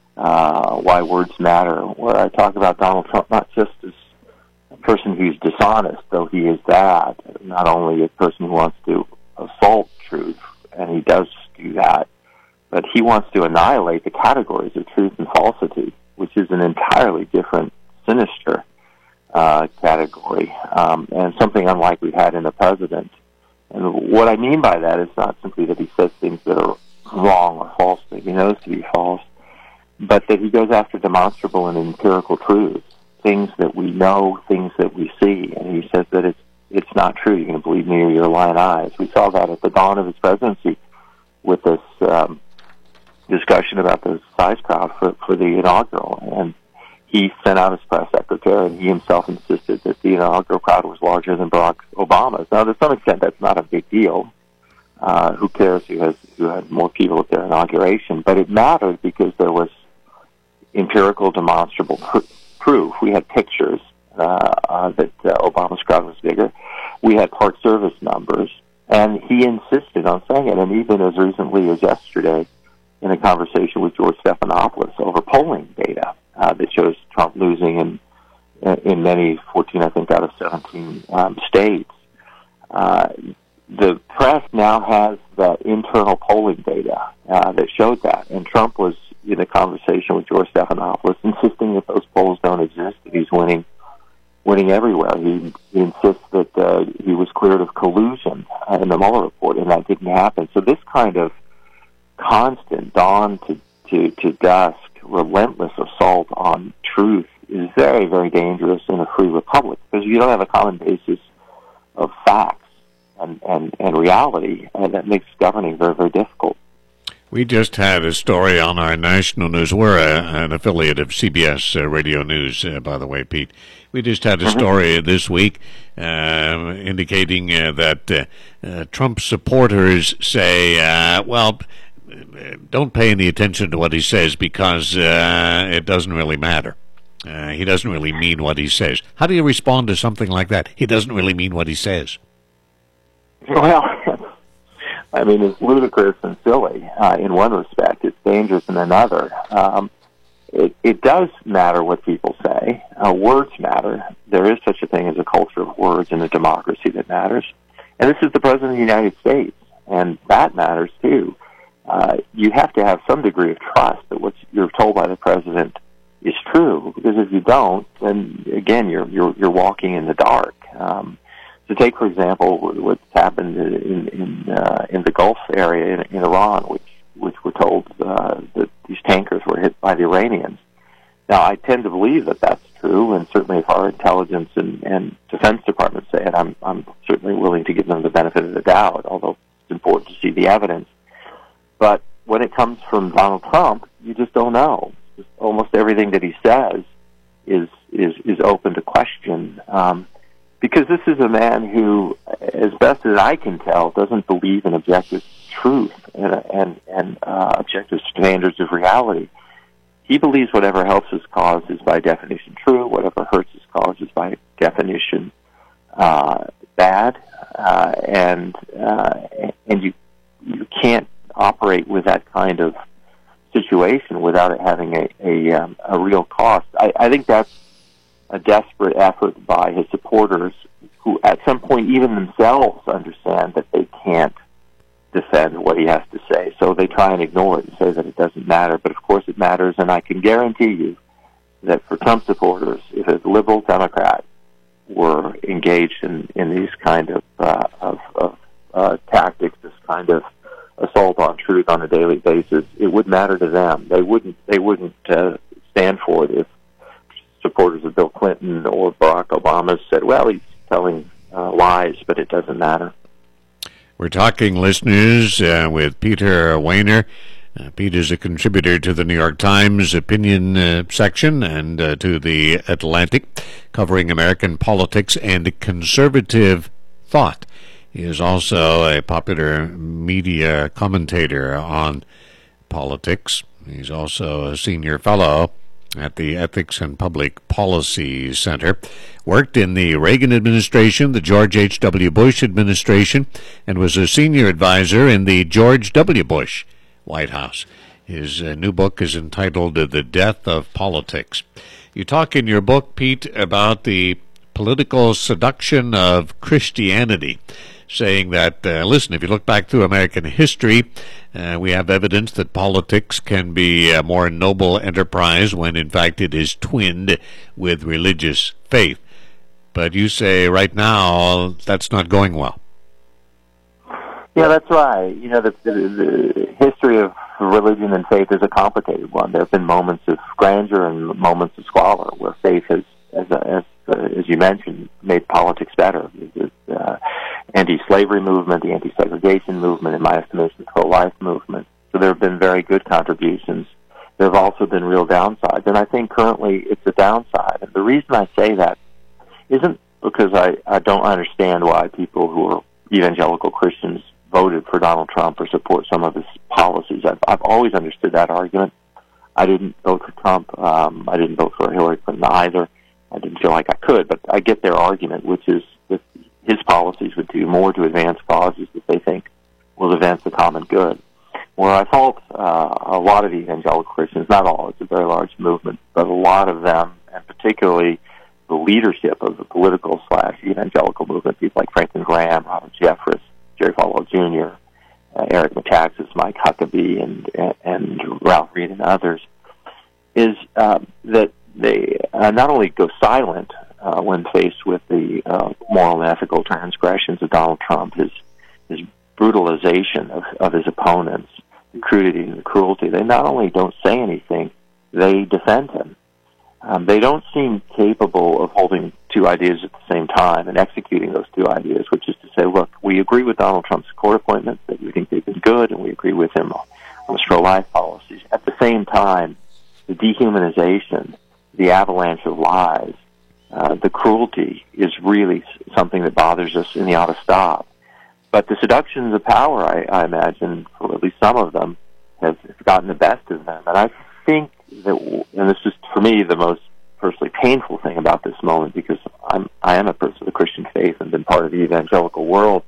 Speaker 8: uh, Why Words Matter, where I talk about Donald Trump not just as a person who's dishonest, though he is that, not only a person who wants to assault truth, and he does do that, but he wants to annihilate the categories of truth and falsity, which is an entirely different, sinister uh, category, um, and something unlike we've had in the president. And what I mean by that is not simply that he says things that are wrong or false, that he knows to be false, but that he goes after demonstrable and empirical truths, things that we know, things that we see, and he says that it's It's not true. You're going to believe me or your lying eyes. We saw that at the dawn of his presidency with this um, discussion about the size crowd for, for the inaugural. And he sent out his press secretary, and he himself insisted that the inaugural crowd was larger than Barack Obama's. Now, to some extent, that's not a big deal. Uh, who cares who has who had more people at their inauguration? But it mattered because there was empirical, demonstrable pr- proof. We had pictures. Uh, uh, that uh, Obama's crowd was bigger. We had Park Service numbers, and he insisted on saying it. And even as recently as yesterday, in a conversation with George Stephanopoulos over polling data uh, that shows Trump losing in in many, fourteen, I think, out of seventeen um, states, uh, the press now has that internal polling data uh, that showed that. And Trump was in a conversation with George Stephanopoulos insisting that those polls don't exist, that he's winning winning everywhere. He, he insists that uh, he was cleared of collusion uh, in the Mueller report, and that didn't happen. So this kind of constant, dawn to, to, to dusk, relentless assault on truth is very, very dangerous in a free republic, because you don't have a common basis of facts and, and, and reality, and that makes governing very, very difficult.
Speaker 3: We just had a story on our national news. We're a, an affiliate of C B S uh, Radio News, uh, by the way, Pete. We just had a story this week uh, indicating uh, that uh, uh, Trump supporters say, uh, well, don't pay any attention to what he says because uh, it doesn't really matter. Uh, he doesn't really mean what he says. How do you respond to something like that? He doesn't really mean what he says.
Speaker 8: Well, I mean, it's ludicrous and silly uh, in one respect. It's dangerous in another. Um, it, it does matter what people say. Uh, words matter. There is such a thing as a culture of words and a democracy that matters. And this is the President of the United States, and that matters too. Uh, you have to have some degree of trust that what you're told by the President is true, because if you don't, then again, you're you're, you're walking in the dark. Um, To take, for example, what's happened in in, uh, in the Gulf area in, in Iran, which which we're told uh, that these tankers were hit by the Iranians. Now, I tend to believe that that's true, and certainly if our intelligence and, and defense departments say it, I'm I'm certainly willing to give them the benefit of the doubt, although it's important to see the evidence. But when it comes from Donald Trump, you just don't know. almost everything that he says is is is open to question. Um, because this is a man who, as best as I can tell, doesn't believe in objective truth and and, and uh, objective standards of reality. He believes whatever helps his cause is by definition true, whatever hurts his cause is by definition uh, bad, uh, and uh, and you you can't operate with that kind of situation without it having a a, um, a real cost. I, I think that's a desperate effort by his supporters, who at some point even themselves understand that they can't defend what he has to say, so they try and ignore it and say that it doesn't matter. But of course it matters, and I can guarantee you that for Trump supporters, if a liberal Democrat were engaged in, in these kind of, uh, of, of uh, tactics, this kind of assault on truth on a daily basis, it would matter to them. They wouldn't. They wouldn't uh, stand for it if supporters of Bill Clinton or Barack Obama said, "Well, he's telling uh, lies, but it doesn't matter."
Speaker 3: We're talking, listeners, uh, with Peter Wehner. Uh, Pete is a contributor to the New York Times opinion uh, section and uh, to the Atlantic, covering American politics and conservative thought. He is also a popular media commentator on politics. He's also a senior fellow at the Ethics and Public Policy Center, worked in the Reagan administration, the George H W. Bush administration, and was a senior advisor in the George W. Bush White House. His uh, new book is entitled The Death of Politics. You talk in your book, Pete, about the political seduction of Christianity, saying that, uh, listen, if you look back through American history, uh, we have evidence that politics can be a more noble enterprise when, in fact, it is twinned with religious faith. But you say right now that's not going well.
Speaker 8: Yeah, that's right. You know, the, the, the history of religion and faith is a complicated one. There have been moments of grandeur and moments of squalor where faith has, as, a, as, uh, as you mentioned, made politics better. The uh, anti-slavery movement, the anti-segregation movement, in my estimation, the pro-life movement. So there have been very good contributions. There have also been real downsides, and I think currently it's a downside. And the reason I say that isn't because I, I don't understand why people who are evangelical Christians voted for Donald Trump or support some of his policies. I've, I've always understood that argument. I didn't vote for Trump. Um, I didn't vote for Hillary Clinton either. I didn't feel like I could, but I get their argument, which is that his policies would do more to advance causes that they think will advance the common good. Where I fault uh, a lot of evangelical Christians, not all, it's a very large movement, but a lot of them, and particularly the leadership of the political slash evangelical movement, people like Franklin Graham, Robert Jeffress, Jerry Falwell Junior, uh, Eric Metaxas, Mike Huckabee, and, and, and Ralph Reed and others, is uh, that they uh, not only go silent uh, when faced with the uh, moral and ethical transgressions of Donald Trump, his, his brutalization of, of his opponents, the crudity and the cruelty. They not only don't say anything, they defend him. Um, they don't seem capable of holding two ideas at the same time and executing those two ideas, which is to say, look, we agree with Donald Trump's court appointments, that we think they've been good, and we agree with him on his pro-life policies. At the same time, the dehumanization, the avalanche of lies, uh, the cruelty is really something that bothers us, and they ought to stop. But the seductions of power, I, I imagine, for at least some of them, have gotten the best of them. And I think that, and this is for me the most personally painful thing about this moment, because I'm I am a person of the Christian faith and been part of the evangelical world.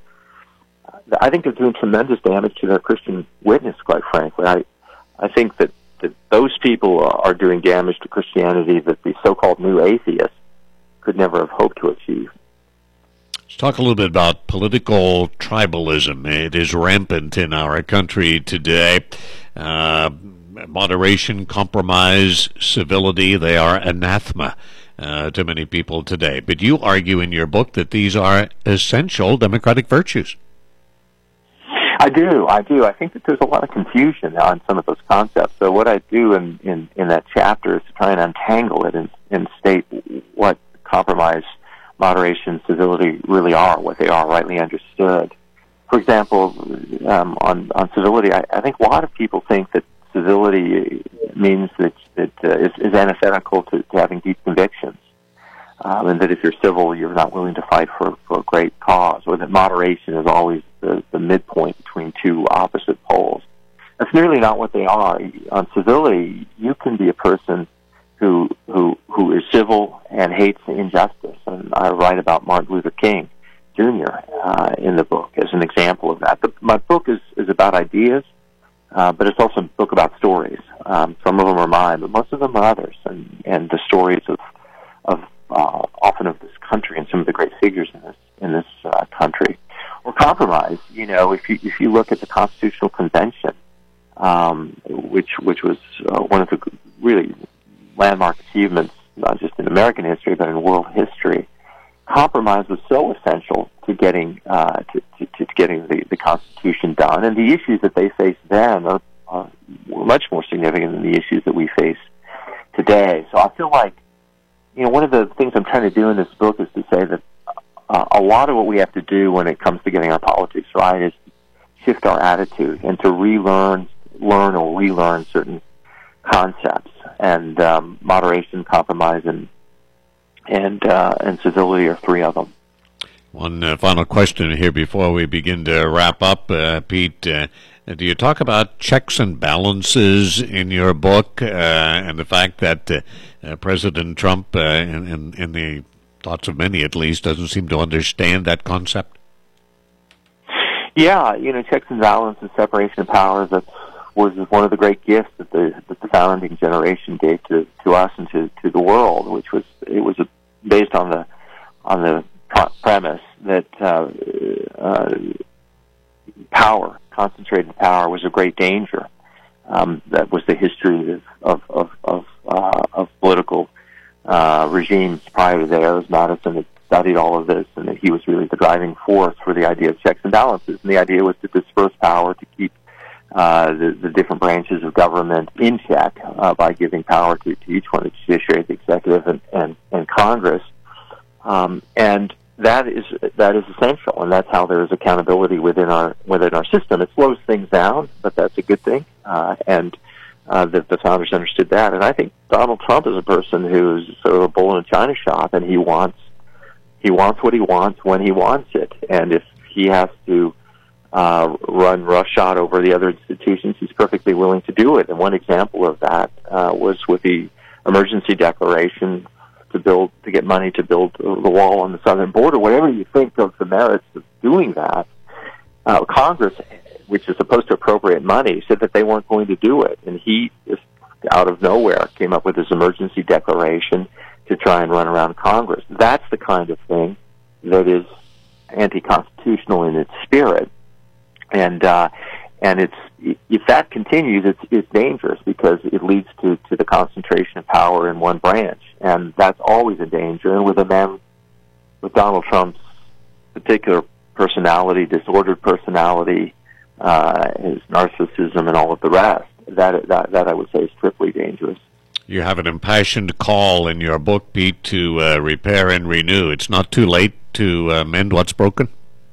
Speaker 8: I think they're doing tremendous damage to their Christian witness, quite frankly. I I think that, that those people are doing damage to Christianity that the so-called new atheists could never have hoped to achieve.
Speaker 3: Let's talk a little bit about political tribalism. It is rampant in our country today. Uh, moderation, compromise, civility, they are anathema uh, to many people today. But you argue in your book that these are essential democratic virtues.
Speaker 8: I do, I do. I think that there's a lot of confusion on some of those concepts. So what I do in, in, in that chapter is to try and untangle it and, and state what compromise, moderation, civility really are, what they are rightly understood. For example, um, on, on civility, I, I think a lot of people think that civility means that that uh, is, is antithetical to, to having deep convictions. Um, and that if you're civil, you're not willing to fight for, for a great cause, or that moderation is always the, the midpoint between two opposite poles. That's nearly not what they are. On civility, you can be a person who who who is civil and hates injustice. And I write about Martin Luther King Junior Uh, in the book as an example of that. The, my book is, is about ideas, uh, but it's also a book about stories. Um, some of them are mine, but most of them are others, and, and the stories of of uh, often of this country and some of the great figures in this in this uh, country. Or compromise. You know, if you if you look at the Constitutional Convention, um, which which was uh, one of the really landmark achievements, not just in American history but in world history. Compromise was so essential to getting uh, to, to, to getting the, the Constitution done, and the issues that they faced then are, are much more significant than the issues that we face today. So I feel like, you know, one of the things I'm trying to do in this book is to say that uh, a lot of what we have to do when it comes to getting our politics right is shift our attitude and to relearn, learn or relearn certain concepts, and um, moderation, compromise, and and uh, and civility are three of them.
Speaker 3: One uh, final question here before we begin to wrap up, uh, Pete. Uh, do you talk about checks and balances in your book, uh, and the fact that uh, uh, President Trump, uh, in, in, in the thoughts of many at least, doesn't seem to understand that concept?
Speaker 8: Yeah, you know, checks and balances, separation of powers, that was one of the great gifts that the that the founding generation gave to, to us and to, to the world, which was it was a, based on the on the premise that uh, uh, power, concentrated power, was a great danger. Um, that was the history of of of of, uh, of political uh, regimes prior to theirs. Madison had studied all of this, and that he was really the driving force for the idea of checks and balances. And the idea was to disperse power, to keep uh, the, the different branches of government in check uh, by giving power to, to each one, the judiciary, the executive, and, and, and Congress. Um, and that is that is essential, and that's how there is accountability within our within our system. It slows things down, but that's a good thing, uh, and uh, the, the founders understood that. And I think Donald Trump is a person who's sort of a bull in a china shop, and he wants he wants what he wants when he wants it. And if he has to uh, run roughshod over the other institutions, he's perfectly willing to do it. And one example of that uh, was with the emergency declaration to build, to get money to build the wall on the southern border. Whatever you think of the merits of doing that, uh, Congress, which is supposed to appropriate money, said that they weren't going to do it. And he, just out of nowhere, came up with this emergency declaration to try and run around Congress. That's the kind of thing that is anti-constitutional in its spirit. And, uh, and it's, if that continues, it's, it's dangerous because it leads to, to the concentration of power in one branch. And that's always a danger. And with a man, with Donald Trump's particular personality, disordered personality, uh, his narcissism and all of the rest, that, that, that I would say is triply dangerous.
Speaker 3: You have an impassioned call in your book, Pete, to uh, repair and renew. It's not too late to uh, mend what's broken?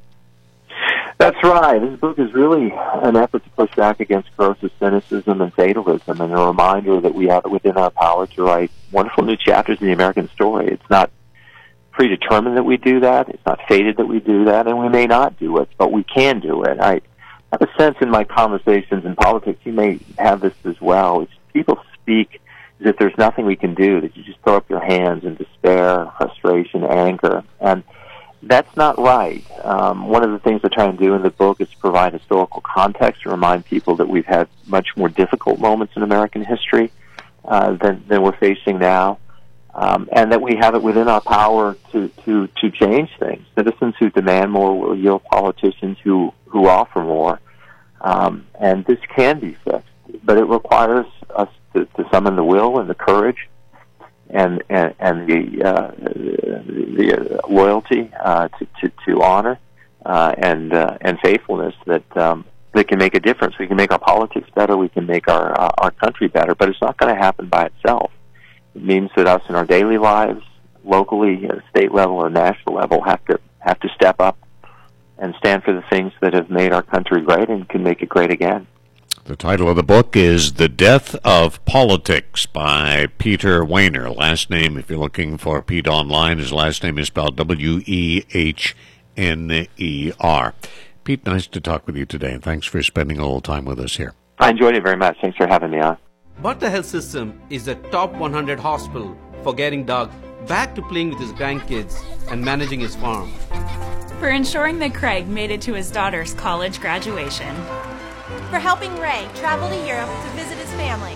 Speaker 8: That's right. This book is really an effort to push back against corrosive cynicism and fatalism, and a reminder that we have it within our power to write wonderful new chapters in the American story. It's not predetermined that we do that. It's not fated that we do that, and we may not do it, but we can do it. I have a sense in my conversations in politics, you may have this as well, it's people speak as if there's nothing we can do, that you just throw up your hands in despair, frustration, anger, and that's not right. Um, one of the things I try and do in the book is to provide historical context to remind people that we've had much more difficult moments in American history uh, than, than we're facing now, um, and that we have it within our power to, to, to change things. Citizens who demand more will yield politicians who, who offer more, um, and this can be fixed, but it requires us to, to summon the will and the courage and and, and the, uh, the the loyalty uh, to, to to honor uh, and uh, and faithfulness that um, that can make a difference. We can make our politics better. We can make our uh, our country better. But it's not going to happen by itself. It means that us in our daily lives, locally, at a state level or national level, have to have to step up and stand for the things that have made our country great and can make it great again.
Speaker 3: The title of the book is The Death of Politics by Peter Wehner. Last name, if you're looking for Pete online, his last name is spelled W E H N E R. Pete, nice to talk with you today, and thanks for spending a little time with us here.
Speaker 8: I enjoyed it very much. Thanks for having me on.
Speaker 9: Butler Health System is the top one hundred hospital for getting Doug back to playing with his grandkids and managing his farm.
Speaker 10: For ensuring that Craig made it to his daughter's college graduation.
Speaker 11: For helping Ray travel to Europe to visit his family.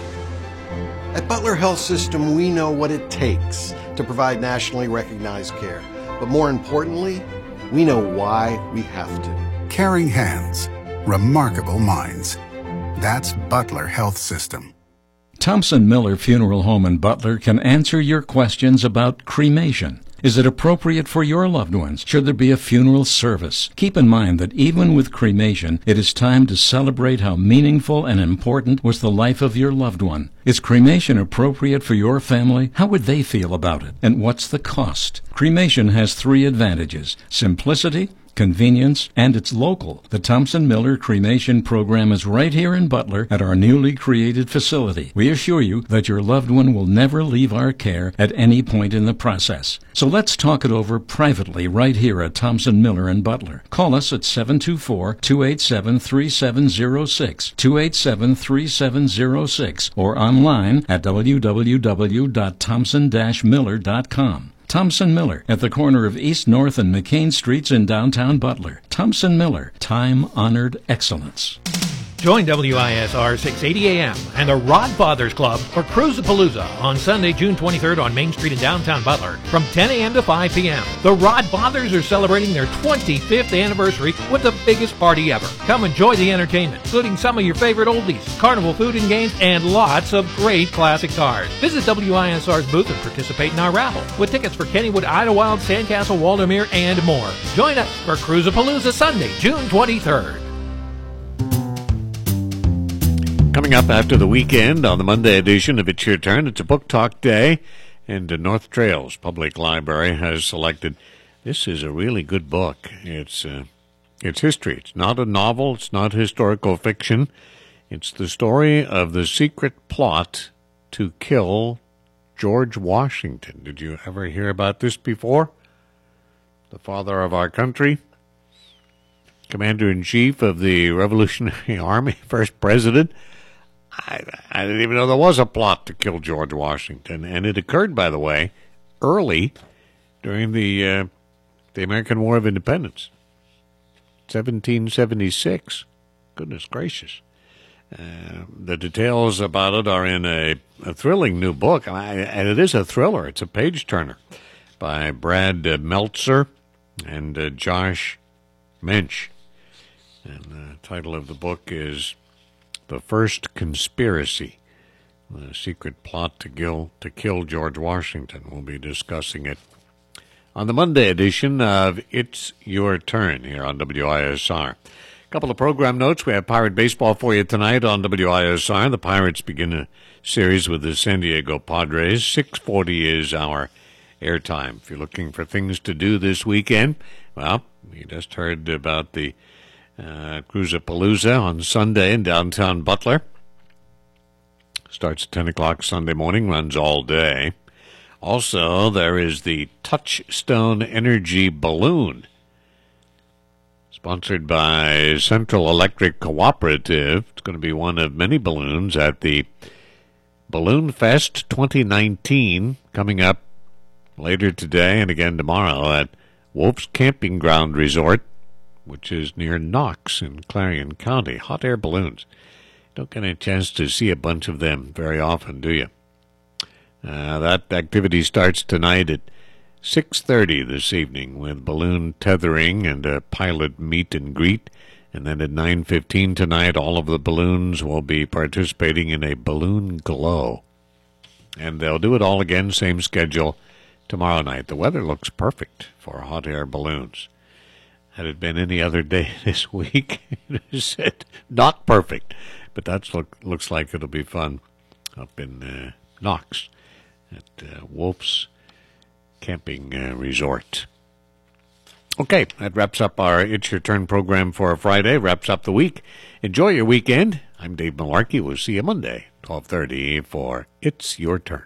Speaker 12: At Butler Health System, we know what it takes to provide nationally recognized care. But more importantly, we know why we have to.
Speaker 13: Caring hands, remarkable minds. That's Butler Health System.
Speaker 14: Thompson Miller Funeral Home in Butler can answer your questions about cremation. Is it appropriate for your loved ones? Should there be a funeral service? Keep in mind that even with cremation, it is time to celebrate how meaningful and important was the life of your loved one. Is cremation appropriate for your family? How would they feel about it? And what's the cost? Cremation has three advantages: simplicity, convenience, and it's local. The Thompson Miller Cremation Program is right here in Butler at our newly created facility. We assure you that your loved one will never leave our care at any point in the process. So let's talk it over privately right here at Thompson Miller in Butler. Call us at seven two four, two eight seven, three seven zero six, two eight seven, three seven zero six, or online at w w w dot thompson dash miller dot com. Thompson Miller, at the corner of East, North, and McCain Streets in downtown Butler. Thompson Miller, time-honored excellence.
Speaker 2: Join W I S R six eighty A M and the Rod Fathers Club for Cruisapalooza on Sunday, June twenty-third on Main Street in downtown Butler from ten A M to five P M The Rod Fathers are celebrating their twenty-fifth anniversary with the biggest party ever. Come enjoy the entertainment, including some of your favorite oldies, carnival food and games, and lots of great classic cars. Visit W I S R's booth and participate in our raffle with tickets for Kennywood, Idlewild, Sandcastle, Waldermere, and more. Join us for Cruisapalooza Sunday, June twenty-third.
Speaker 3: Coming up after the weekend on the Monday edition of It's Your Turn, it's a book talk day, and the North Trails Public Library has selected. This is a really good book. It's uh, it's history. It's not a novel. It's not historical fiction. It's the story of the secret plot to kill George Washington. Did you ever hear about this before? The father of our country, Commander-in-Chief of the Revolutionary Army, first president. I, I didn't even know there was a plot to kill George Washington, and it occurred, by the way, early during the uh, the American War of Independence, seventeen seventy-six. Goodness gracious! Uh, the details about it are in a, a thrilling new book, and it is a thriller. It's a page turner by Brad uh, Meltzer and uh, Josh Mensch, and the title of the book is The First Conspiracy, the secret plot to kill, to kill George Washington. We'll be discussing it on the Monday edition of It's Your Turn here on W I S R. A couple of program notes. We have Pirate Baseball for you tonight on W I S R. The Pirates begin a series with the San Diego Padres. six forty is our airtime. If you're looking for things to do this weekend, well, you just heard about the Uh, Cruisapalooza on Sunday in downtown Butler. Starts at ten o'clock Sunday morning, runs all day. Also, there is the Touchstone Energy Balloon, sponsored by Central Electric Cooperative. It's going to be one of many balloons at the Balloon Fest twenty nineteen, coming up later today and again tomorrow at Wolf's Camping Ground Resort, which is near Knox in Clarion County. Hot air balloons. Don't get a chance to see a bunch of them very often, do you? Uh, that activity starts tonight at six thirty this evening with balloon tethering and a pilot meet and greet. And then at nine fifteen tonight, all of the balloons will be participating in a balloon glow. And they'll do it all again, same schedule, tomorrow night. The weather looks perfect for hot air balloons. Had it been any other day this week, it is said not perfect. But that look, looks like it'll be fun up in uh, Knox at uh, Wolf's Camping uh, Resort. Okay, that wraps up our It's Your Turn program for Friday, wraps up the week. Enjoy your weekend. I'm Dave Malarkey. We'll see you Monday, twelve thirty for It's Your Turn.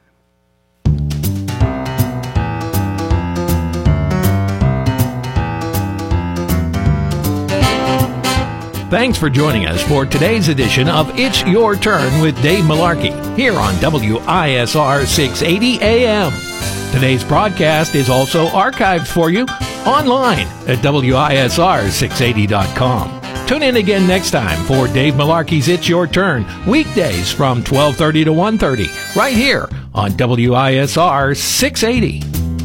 Speaker 2: Thanks for joining us for today's edition of It's Your Turn with Dave Malarkey here on W I S R six eighty A M. Today's broadcast is also archived for you online at W I S R six eighty dot com. Tune in again next time for Dave Malarkey's It's Your Turn, weekdays from twelve thirty to one thirty, right here on W I S R six eighty.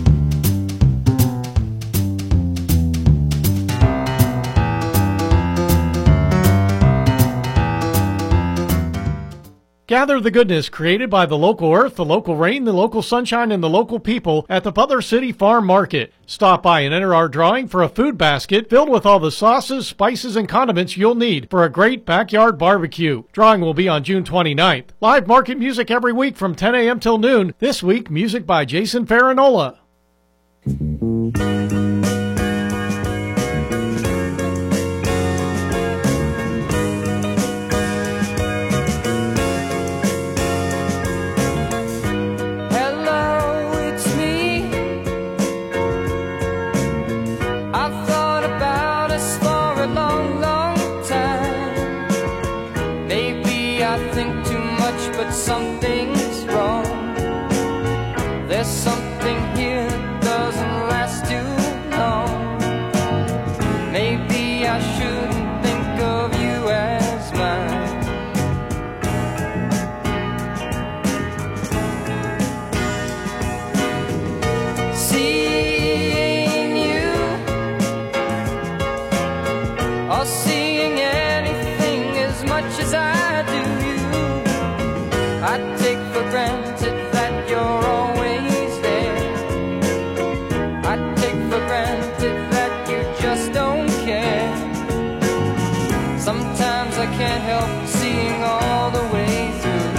Speaker 15: Gather the goodness created by the local earth, the local rain, the local sunshine, and the local people at the Butler City Farm Market. Stop by and enter our drawing for a food basket filled with all the sauces, spices, and condiments you'll need for a great backyard barbecue. Drawing will be on June twenty-ninth. Live market music every week from ten a.m. till noon. This week, music by Jason Farinola.
Speaker 16: Something's wrong. There's something here that doesn't last too long. Maybe I shouldn't think of you as mine. Seeing you or seeing anything as much as I do you, I